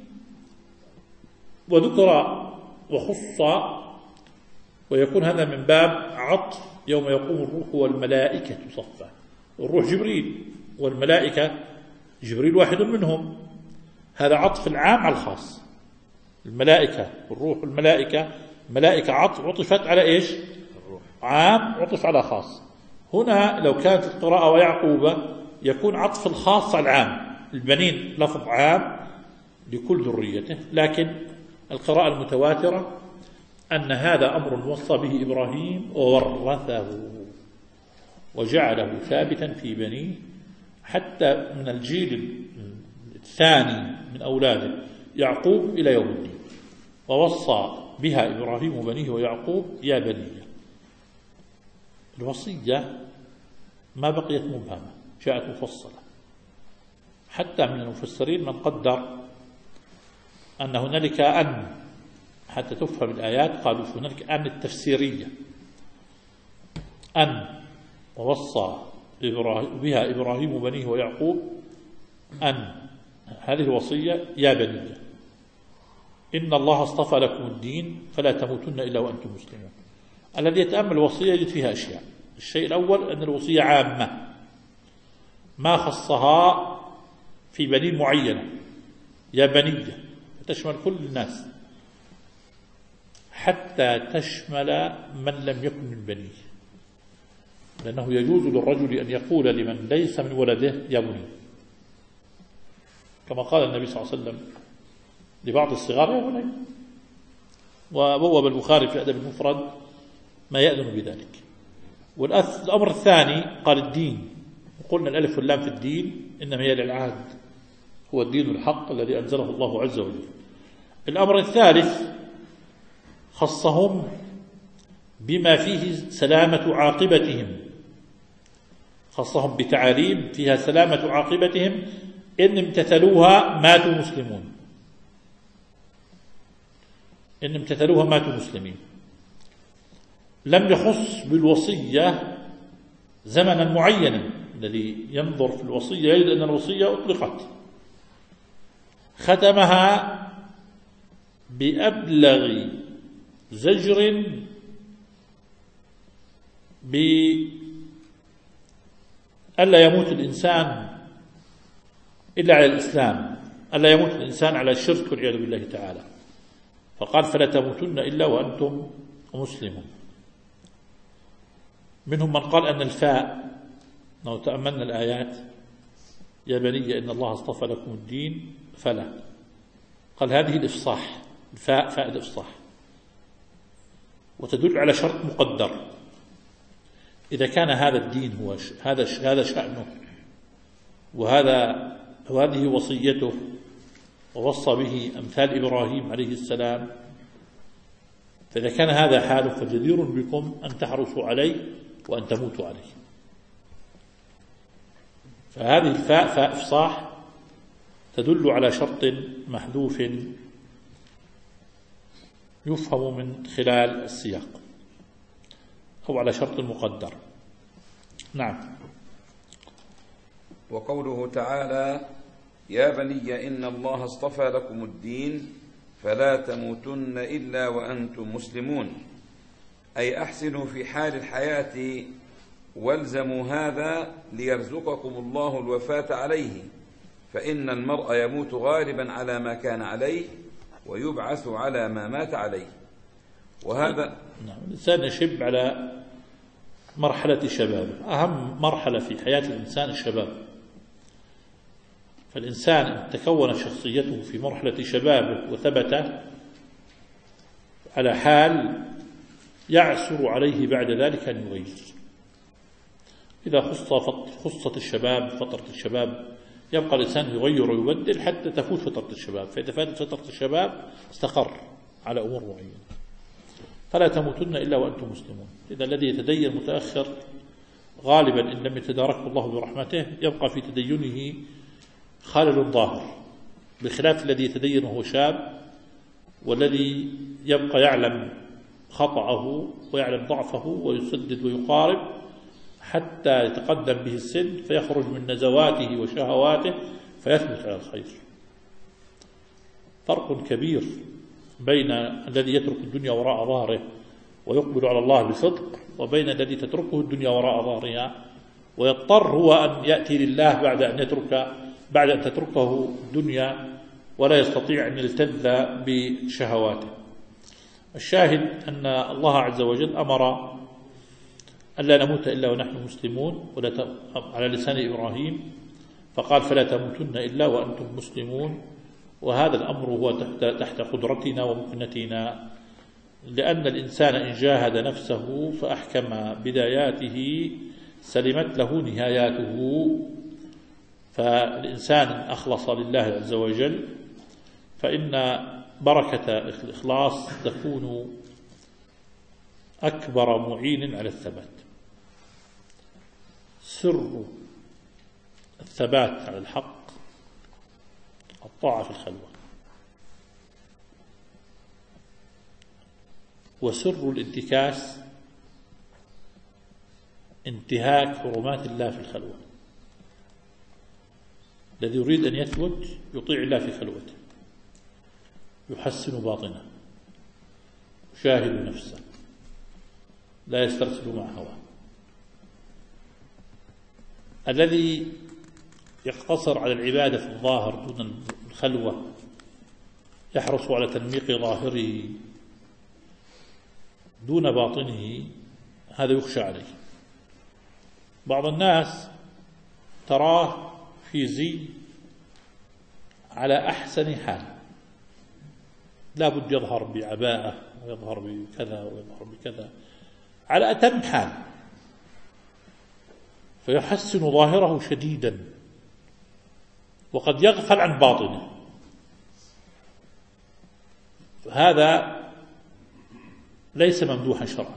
S2: وذكر وخص، ويكون هذا من باب عطف يوم يقوم الروح والملائكة صفا. الروح جبريل والملائكة جبريل واحد منهم، هذا عطف العام على الخاص. الملائكة والروح والملائكة، ملائكة عطف عطفت على إيش؟ عام عطف على خاص. هنا لو كانت القراءة ويعقوب يكون عطف الخاص على العام، البنين لفظ عام لكل ذريته، لكن القراءة المتواترة أن هذا أمر وصى به إبراهيم وورثه وجعله ثابتا في بنيه حتى من الجيل الثاني من أولاده يعقوب إلى يوم الدين. ووصى بها إبراهيم بنيه ويعقوب يا بني. الوصية ما بقيت مبهمة، جاءت مفصلة. حتى من المفسرين من قدر أن هنالك أن حتى تفهم الآيات، قالوا هنالك أن التفسيرية، أن ووصى بها إبراهيم بنيه ويعقوب أن هذه الوصية يا بني إن الله اصطفى لكم الدين فلا تموتن إلا وأنتم مسلمون. الذي يتأمل الوصية يجد فيها أشياء. الشيء الأول أن الوصية عامة ما خصها في بنين معينة، يا بنية تشمل كل الناس حتى تشمل من لم يكن من بنيه، لأنه يجوز للرجل أن يقول لمن ليس من ولده يا بني، كما قال النبي صلى الله عليه وسلم لبعض الصغار يا بني. وبوب البخاري في أدب المفرد ما يأذن بذلك. والأمر الثاني قال الدين، وقلنا الألف واللام في الدين إنما هي للعهد، هو الدين الحق الذي أنزله الله عز وجل. الأمر الثالث خصهم بما فيه سلامة عاقبتهم، خصهم بتعاليم فيها سلامة عاقبتهم، إن امتثلوها ماتوا مسلمون، إن امتثلوها ماتوا مسلمين. لم يخص بالوصية زمنا معينا، الذي ينظر في الوصية يجد أن الوصية أطلقت. ختمها بأبلغ زجر بألا يموت الإنسان إلا على الإسلام، ألا يموت الإنسان على الشرك والعياذ بالله تعالى، فقال فلا تموتن إلا وأنتم مسلمون. منهم من قال أن الفاء، لو تأملنا الآيات يا بني إن الله اصطفى لكم الدين فلا، قال هذه الإفصاح، الفاء فاء الإفصاح، وتدل على شرط مقدر. إذا كان هذا الدين هو هذا هذا شأنه وهذا وهذه وصيته ووصى به أمثال إبراهيم عليه السلام، فإذا كان هذا حاله فجدير بكم أن تحرصوا عليه وأن تموتوا عليه. فهذه الفاء فاء إفصاح تدل على شرط محذوف يفهم من خلال السياق، أو على شرط مقدر. نعم.
S1: وقوله تعالى يا بني إن الله اصطفى لكم الدين فلا تموتن إلا وأنتم مسلمون، أي أحسنوا في حال الحياة والزموا هذا ليرزقكم الله الوفاة عليه، فإن المرء يموت غالبا على ما كان عليه ويبعث على ما مات عليه. وهذا
S2: نعم. الإنسان يشب على مرحلة شبابه، أهم مرحلة في حياة الإنسان الشباب. فالإنسان إن تكونت شخصيته في مرحلة شبابه وثبت على حال يعسر عليه بعد ذلك أن يغير. إذا خصت الشباب فترة الشباب يبقى الإنسان يغير ويبدل حتى تفوت فترة الشباب، فإذا فاتت فترة الشباب استقر على أمور معينة. فلا تموتن إلا وأنتم مسلمون. إذا الذي يتدين متأخر غالبا إن لم يتداركه الله برحمته يبقى في تدينه خلل ظاهر، بخلاف الذي يتدين وهو شاب والذي يبقى يعلم خطأه ويعلم ضعفه ويسدد ويقارب حتى يتقدم به السن فيخرج من نزواته وشهواته فيثبت على الخير. فرق كبير بين الذي يترك الدنيا وراء ظهره ويقبل على الله بصدق، وبين الذي تتركه الدنيا وراء ظهرها ويضطر هو أن يأتي لله بعد أن يترك بعد أن تتركه الدنيا ولا يستطيع أن يلتذ بشهواته. الشاهد أن الله عز وجل أمر أن لا نموت إلا ونحن مسلمون، ولا على لسان إبراهيم فقال فلا تموتن إلا وأنتم مسلمون. وهذا الأمر هو تحت, تحت قدرتنا ومكنتنا، لأن الإنسان إن جاهد نفسه فأحكم بداياته سلمت له نهاياته. فالإنسان أخلص لله عز وجل فإن بركة الإخلاص تكون أكبر معين على الثبات. سر الثبات على الحق الطاعة في الخلوة، وسر الانتكاس انتهاك حرمات الله في الخلوة. الذي يريد أن يثبت يطيع الله في خلوته، يحسن باطنه، يشاهد نفسه، لا يسترسل مع هواه. الذي يقتصر على العبادة في الظاهر دون الخلوة يحرص على تنميق ظاهره دون باطنه، هذا يخشى عليه. بعض الناس تراه في زي على أحسن حال، لا بد يظهر بعباءة ويظهر بكذا ويظهر بكذا على أتم حال، فيحسن ظاهره شديدا وقد يغفل عن باطنه. هذا ليس ممدوحا شرعا.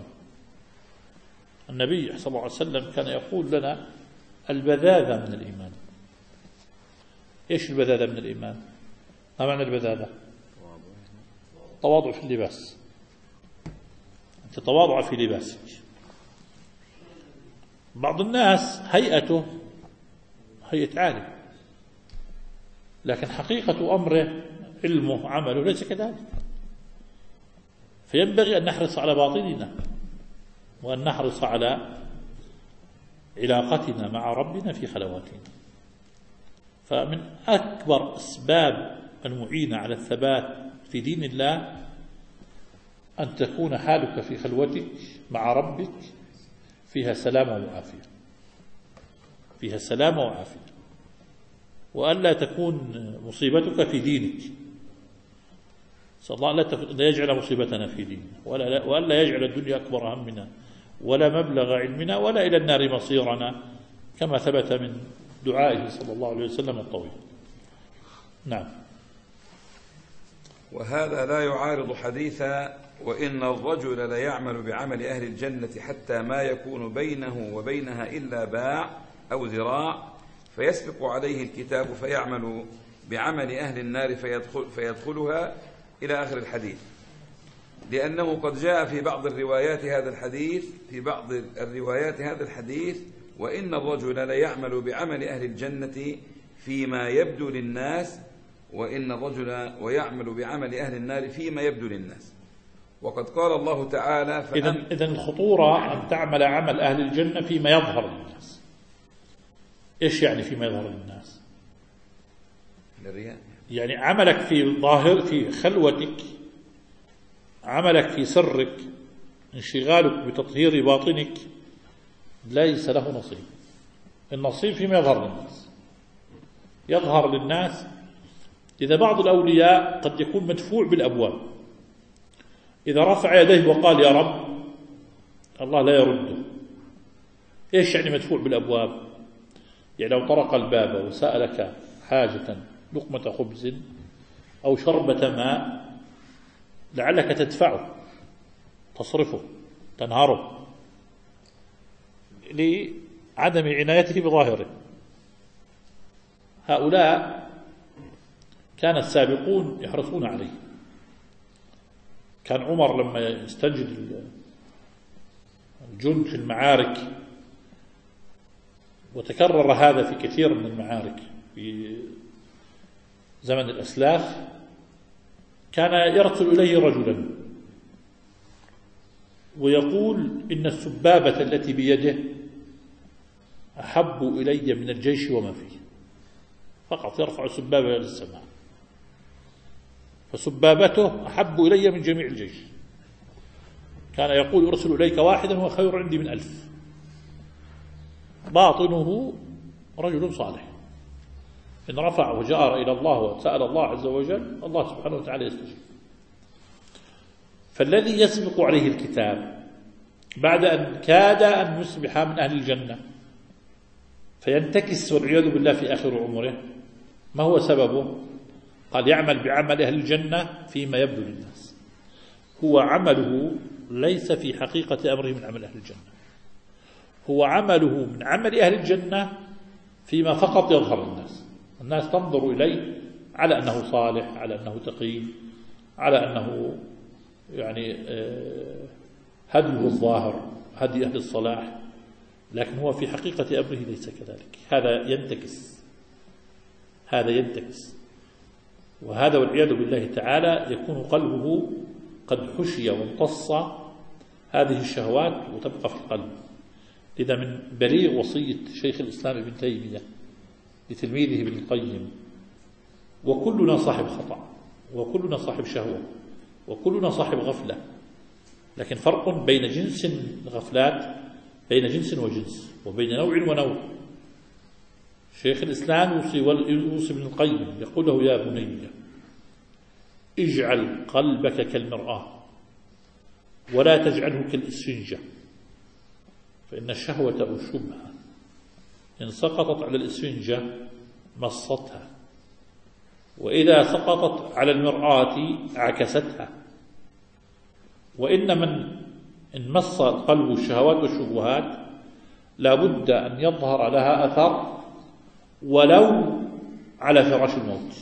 S2: النبي صلى الله عليه وسلم كان يقول لنا البذاذة من الإيمان. إيش البذاذة من الإيمان؟ ما معنى البذاذة؟ تواضع في اللباس، أنت تواضع في لباسك. بعض الناس هيئته هيئة عالم، لكن حقيقة أمره علمه عمله ليس كذلك. فينبغي أن نحرص على باطننا وأن نحرص على علاقتنا مع ربنا في خلواتنا. فمن أكبر أسباب المعينة على الثبات في دين الله أن تكون حالك في خلوتك مع ربك فيها سلامة وعافية، فيها سلامة وعافية، وألا تكون مصيبتك في دينك. صلى الله لا يجعل مصيبتنا في ديننا، وألا يجعل الدنيا أكبر همنا ولا مبلغ علمنا ولا إلى النار مصيرنا، كما ثبت من دعائه صلى الله عليه وسلم الطويل. نعم.
S1: وهذا لا يعارض حديثا وإن الرجل ليعمل بعمل أهل الجنة حتى ما يكون بينه وبينها إلا باع أو ذراع فيسبق عليه الكتاب فيعمل بعمل أهل النار فيدخل فيدخلها إلى آخر الحديث، لأنه قد جاء في بعض الروايات هذا الحديث في بعض الروايات هذا الحديث وإن الرجل ليعمل بعمل أهل الجنة فيما يبدو للناس وإن الرجل ويعمل بعمل أهل النار فيما يبدو للناس. وقد قال الله تعالى
S2: إذن, إذن الخطورة أن تعمل عمل أهل الجنة فيما يظهر للناس. إيش يعني فيما يظهر للناس؟
S1: للرياء.
S2: يعني عملك في ظاهر في خلوتك، عملك في سرك، انشغالك بتطهير باطنك ليس له نصيب. النصيب فيما يظهر للناس. يظهر للناس إذا بعض الأولياء قد يكون مدفوع بالأبواب، إذا رفع يديه وقال يا رب الله لا يرده. إيش يعني مدفوع بالأبواب؟ يعني لو طرق الباب وسألك حاجة لقمة خبز أو شربة ماء لعلك تدفعه، تصرفه، تنهره لعدم عنايته بظاهره. هؤلاء كان السابقون يحرصون عليه. كان عمر لما يستنجد الجند في المعارك، وتكرر هذا في كثير من المعارك في زمن الأسلاف، كان يرسل إليه رجلا ويقول إن السبابة التي بيده أحب إلي من الجيش وما فيه. فقط يرفع السبابة للسماء، فسبابته أحب إلي من جميع الجيش. كان يقول أرسل إليك واحدا هو خير عندي من ألف. باطنه رجل صالح، إن رفع وجار إلى الله وسأل الله عز وجل الله سبحانه وتعالى يستجيب. فالذي يسبق عليه الكتاب بعد أن كاد أن يصبح من أهل الجنة فينتكس والعياذ بالله في آخر عمره، ما هو سببه؟ قال يعمل بعمل أهل الجنة فيما يبدو للناس. هو عمله ليس في حقيقة أمره من عمل أهل الجنة، هو عمله من عمل أهل الجنة فيما فقط يظهر للناس. الناس تنظر إليه على أنه صالح، على أنه تقي، على أنه يعني هديه الظاهر، هدي أهل الصلاح، لكن هو في حقيقة أمره ليس كذلك. هذا ينتكس، هذا ينتكس، وهذا والعياذ بالله تعالى يكون قلبه قد حشي وامتص هذه الشهوات وتبقى في القلب. لذا من بليغ وصية شيخ الإسلام ابن تيمية لتلميذه ابن القيم: وكلنا صاحب خطأ، وكلنا صاحب شهوة، وكلنا صاحب غفلة، لكن فرق بين جنس غفلات، بين جنس وجنس، وبين نوع ونوع. شيخ الإسلام يوصي ابن القيم يقول له: يا بني اجعل قلبك كالمرآة ولا تجعله كالإسفنجة، فإن الشهوة أو الشبهة إن سقطت على الإسفنجة مصتها، وإذا سقطت على المرآة عكستها. وإن من إن مص القلب الشهوات والشبهات لابد أن يظهر لها أثر ولو على فراش الموت،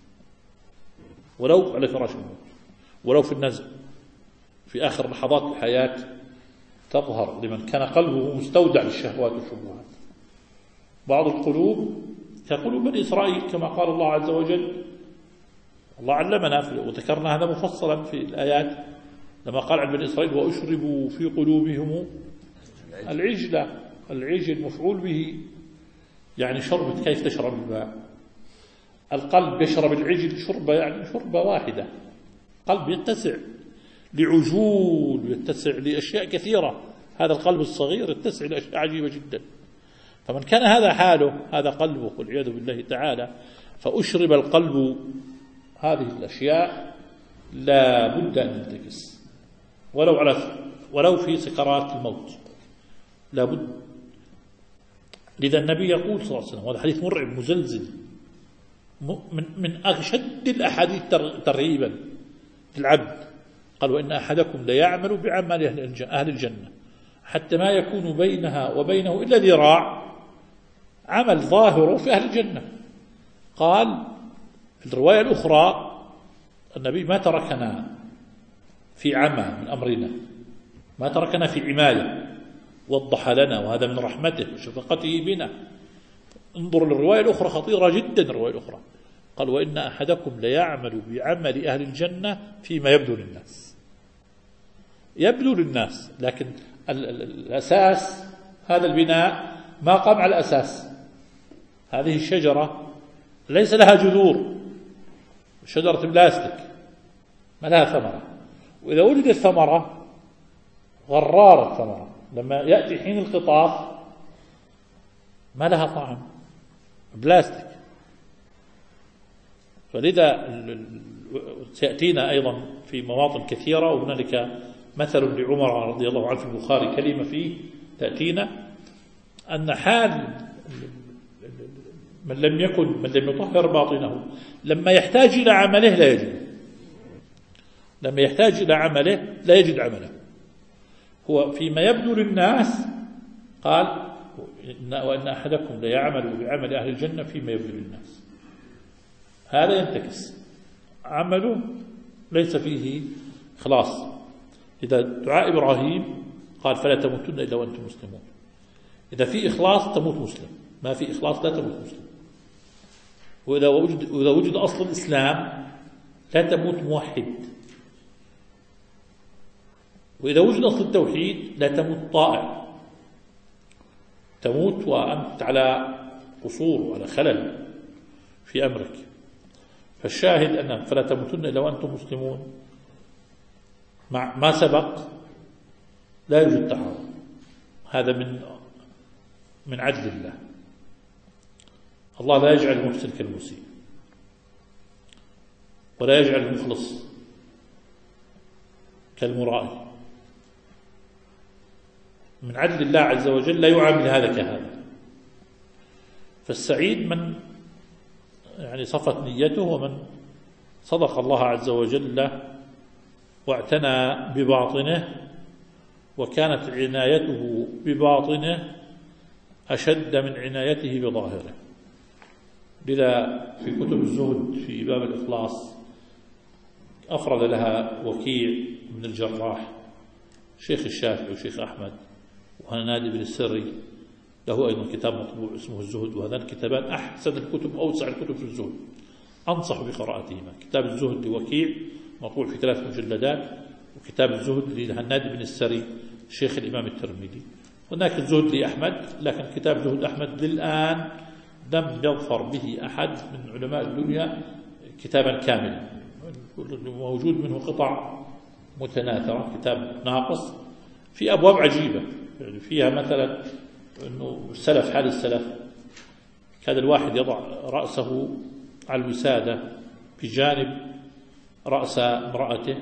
S2: ولو على فراش الموت، ولو في النزع في آخر لحظات الحياة تظهر لمن كان قلبه مستودع للشهوات والشبهات. بعض القلوب كقلوب بني إسرائيل كما قال الله عز وجل. الله علمنا وذكرنا هذا مفصلا في الآيات لما قال عن بني إسرائيل: وأشربوا في قلوبهم العجلة. العجل مفعول به، يعني شربة كيف تشرب الماء. القلب يشرب العجل شربة، يعني شربة واحدة. قلب يتسع لعجول، يتسع لأشياء كثيرة. هذا القلب الصغير يتسع لأشياء عجيبة جدا. فمن كان هذا حاله، هذا قلبه والعياذ بالله تعالى، فأشرب القلب هذه الأشياء لا بد أن ينتكس، ولو على ولو في سكرات الموت لا بد. لذا النبي يقول صلى الله عليه وسلم، وهذا حديث مرعب مزلزل من من أشد الأحاديث ترهيبا في العبد، قال: وإن أحدكم ليعمل بعمل أهل الجنة حتى ما يكون بينها وبينه إلا ذراع، عمل ظاهره في أهل الجنة. قال في الرواية الأخرى النبي: ما تركنا في عمى من أمرنا، ما تركنا في عماية، وضح لنا، وهذا من رحمته وشفقته بنا. انظر للرواية الأخرى خطيرة جدا. الرواية الأخرى قال: وإن أحدكم ليعمل بعمل أهل الجنة فيما يبدو للناس. يبدو للناس، لكن الأساس هذا البناء ما قام على الأساس. هذه الشجرة ليس لها جذور، شجرة بلاستيك ما لها ثمرة، وإذا وجدت ثمرة غرارة ثمرة لما يأتي حين القطاف ما لها طعم، بلاستيك. فلذا سيأتينا أيضا في مواطن كثيرة، وهنالك مثل لعمر رضي الله عنه في البخاري كلمة فيه تأتينا، أن حال من لم يكن من لم يطهر باطنه لما يحتاج إلى عمله لا يجد، لما يحتاج إلى عمله لا يجد عمله. هو فيما يبدو للناس قال وإن أحدكم ليعمل بعمل أهل الجنة فيما يبدو للناس، هذا ينتكس عمله ليس فيه إخلاص. إذا دعاء إبراهيم قال فلا تموتن إلا وأنتم مسلمون، إذا في إخلاص تموت مسلم، ما في إخلاص لا تموت مسلم. وإذا وجد, وإذا وجد أصل الإسلام لا تموت موحد، وإذا وجد أصل التوحيد لا تموت طائع، تموت وأنت على قصور وعلى خلل في أمرك. فالشاهد أن فلا تموتن إلا وأنتم مسلمون مع ما سبق لا يوجد تعارض، هذا من من عدل الله. الله لا يجعل المفسد كالمسيء، ولا يجعل المخلص كالمرائي. من عدل الله عز وجل لا يعامل هذا كهذا. فالسعيد من يعني صفت نيته ومن صدق الله عز وجل له واعتنى بباطنه، وكانت عنايته بباطنه أشد من عنايته بظاهره. لذا في كتب الزهد في باب الإخلاص أفرد لها وكيع من الجراح شيخ الشافعي وشيخ أحمد وهنادي بن السري، له أيضا كتاب مطبوع اسمه الزهد، وهذان كتابان أحسن الكتب أوسع الكتب في الزهد، أنصح بقراءتهما. كتاب الزهد لوكيع مطبوع في ثلاث مجلدات، وكتاب الزهد لهنادي بن السري شيخ الإمام الترمذي. هناك الزهد لأحمد، لكن كتاب زهد أحمد للآن لم يظفر به أحد من علماء الدنيا كتابا كاملا، موجود منه قطع متناثرة، كتاب ناقص في أبواب عجيبة. يعني فيها مثلا أنه السلف، حال السلف كان الواحد يضع رأسه على الوسادة بجانب رأس امرأته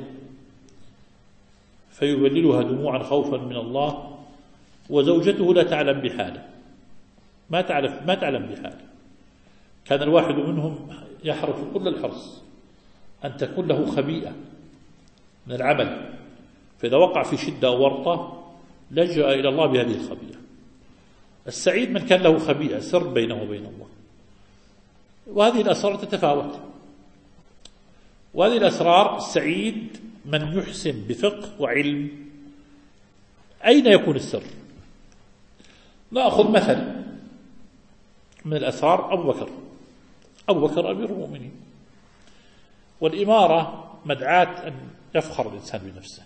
S2: فيبللها دموعا خوفا من الله، وزوجته لا تعلم بحاله، ما تعرف ما تعلم بحاله. كان الواحد منهم يحرص كل الحرص أن تكون له خبيئة من العمل، فإذا وقع في شدة أو ورطة لجأ إلى الله بهذه الخبيئة. السعيد من كان له خبيئة سر بينه وبين الله، وهذه الأسرار تتفاوت. وهذه الأسرار السعيد من يحسن بفقه وعلم أين يكون السر. نأخذ مثل من الأسرار أبو بكر. أبو بكر أمير المؤمنين، والإمارة مدعاة أن يفخر الإنسان بنفسه.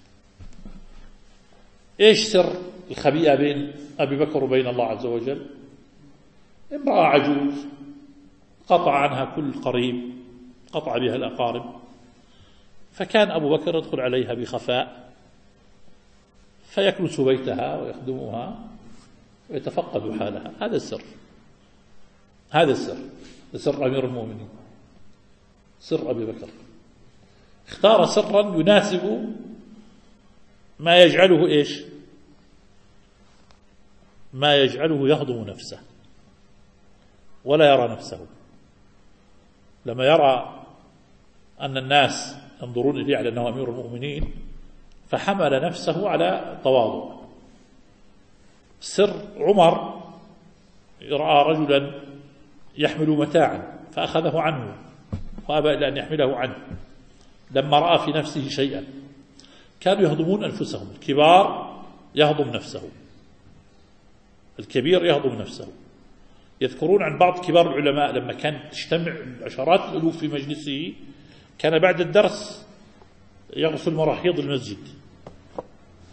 S2: إيش سر الخبيئة بين أبي بكر وبين الله عز وجل؟ امرأة عجوز قطع عنها كل قريب، قطع بها الأقارب، فكان أبو بكر يدخل عليها بخفاء فيكنس بيتها ويخدمها ويتفقد حالها. هذا السر، هذا السر، سر أمير المؤمنين، سر أبي بكر. اختار سرا يناسب ما يجعله إيش؟ ما يجعله يهضم نفسه ولا يرى نفسه. لما يرى أن الناس ينظرون إليه على أنه أمير المؤمنين فحمل نفسه على تواضع. سر عمر رأى رجلا يحمل متاعا فأخذه عنه وأبى إلا أن يحمله عنه لما رأى في نفسه شيئا. كانوا يهضمون أنفسهم، الكبار يهضم نفسه، الكبير يهضم نفسه. يذكرون عن بعض كبار العلماء لما كانت تجتمع عشرات الألوف في مجلسه كان بعد الدرس يغسل مراحيض المسجد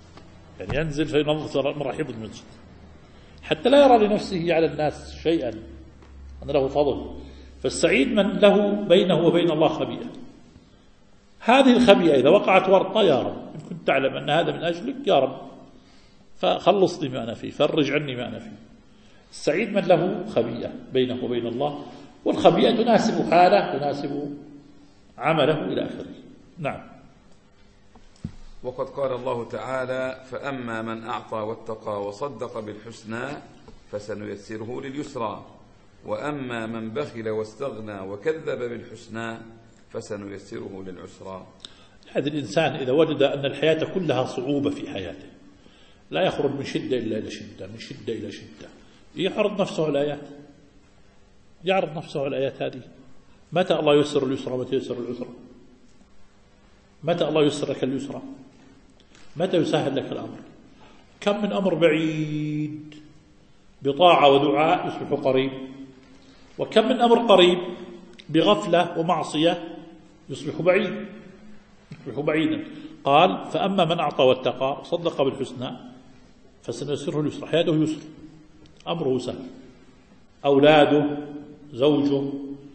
S2: يعني ينزل فينظف مراحيض المسجد حتى لا يرى لنفسه على الناس شيئا أن له فضل. فالسعيد من له بينه وبين الله خبيئة. هذه الخبيئة إذا وقعت ورطة يا رب إن كنت تعلم أن هذا من أجلك يا رب فخلصني ما أنا فيه، فرج عني ما أنا فيه. السعيد من له خبيئة بينه وبين الله، والخبيئة تناسب حاله تناسب عمله إلى آخره. نعم.
S1: وقد قال الله تعالى: فأما من أعطى واتقى وصدق بالحسنى فسنيسره لليسرى وأما من بخل واستغنى وكذب بالحسنى فسنيسره للعسرى.
S2: هذا الإنسان إذا وجد أن الحياة كلها صعوبة في حياته، لا يخرج من شدة إلا إلى شدة، من شدة إلى شدة، يعرض نفسه على الآيات، يعرض نفسه على الآيات هذه. متى الله يسر اليسرى ومتى يسر العسرى؟ متى الله يسر لك اليسرى؟ متى يسهل لك الأمر؟ كم من أمر بعيد بطاعة ودعاء يصبح قريب، وكم من أمر قريب بغفلة ومعصية يصبح بعيد يصبح بعيدا. قال: فأما من أعطى واتقى وصدق بالحسنى فسنيسره اليسرى. حياته يسر، أمره سهل، أولاده، زوجه،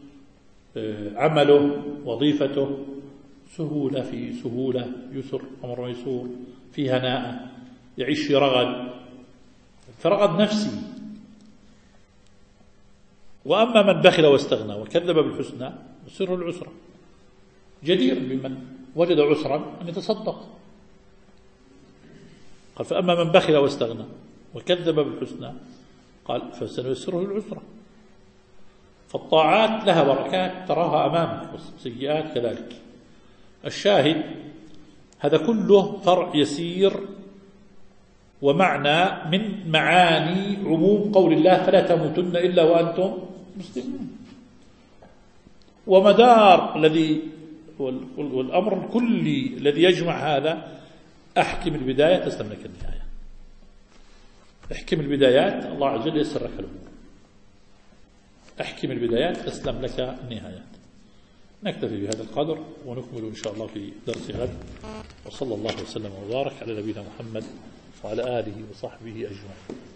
S2: عمله، وظيفته، سهولة في سهولة، يسر، أمر ميسور، في هناء، يعيش في رغد، فرغد نفسي. وأما من بخل واستغنى وكذب بالحسنى يسره العسرى. جدير بمن وجد عسرا أن يتصدق. قال: فأما من بخل واستغنى وكذب بالحسنى قال فسنيسره العسرى. فالطاعات لها بركات تراها أمامك والسيئات كذلك. الشاهد هذا كله فرع يسير ومعنى من معاني عموم قول الله: فلا تموتن إلا وأنتم مسلمون. ومدار الذي والأمر الكلي الذي يجمع هذا: أحكم البداية تسلم لك النهاية. احكم البدايات الله عز وجل يسر لك الأمور. احكم البدايات تسلم لك النهايات. نكتفي بهذا القدر ونكمل إن شاء الله في درس غد. وصلى الله وسلم وبارك على نبينا محمد وعلى آله وصحبه أجمعين.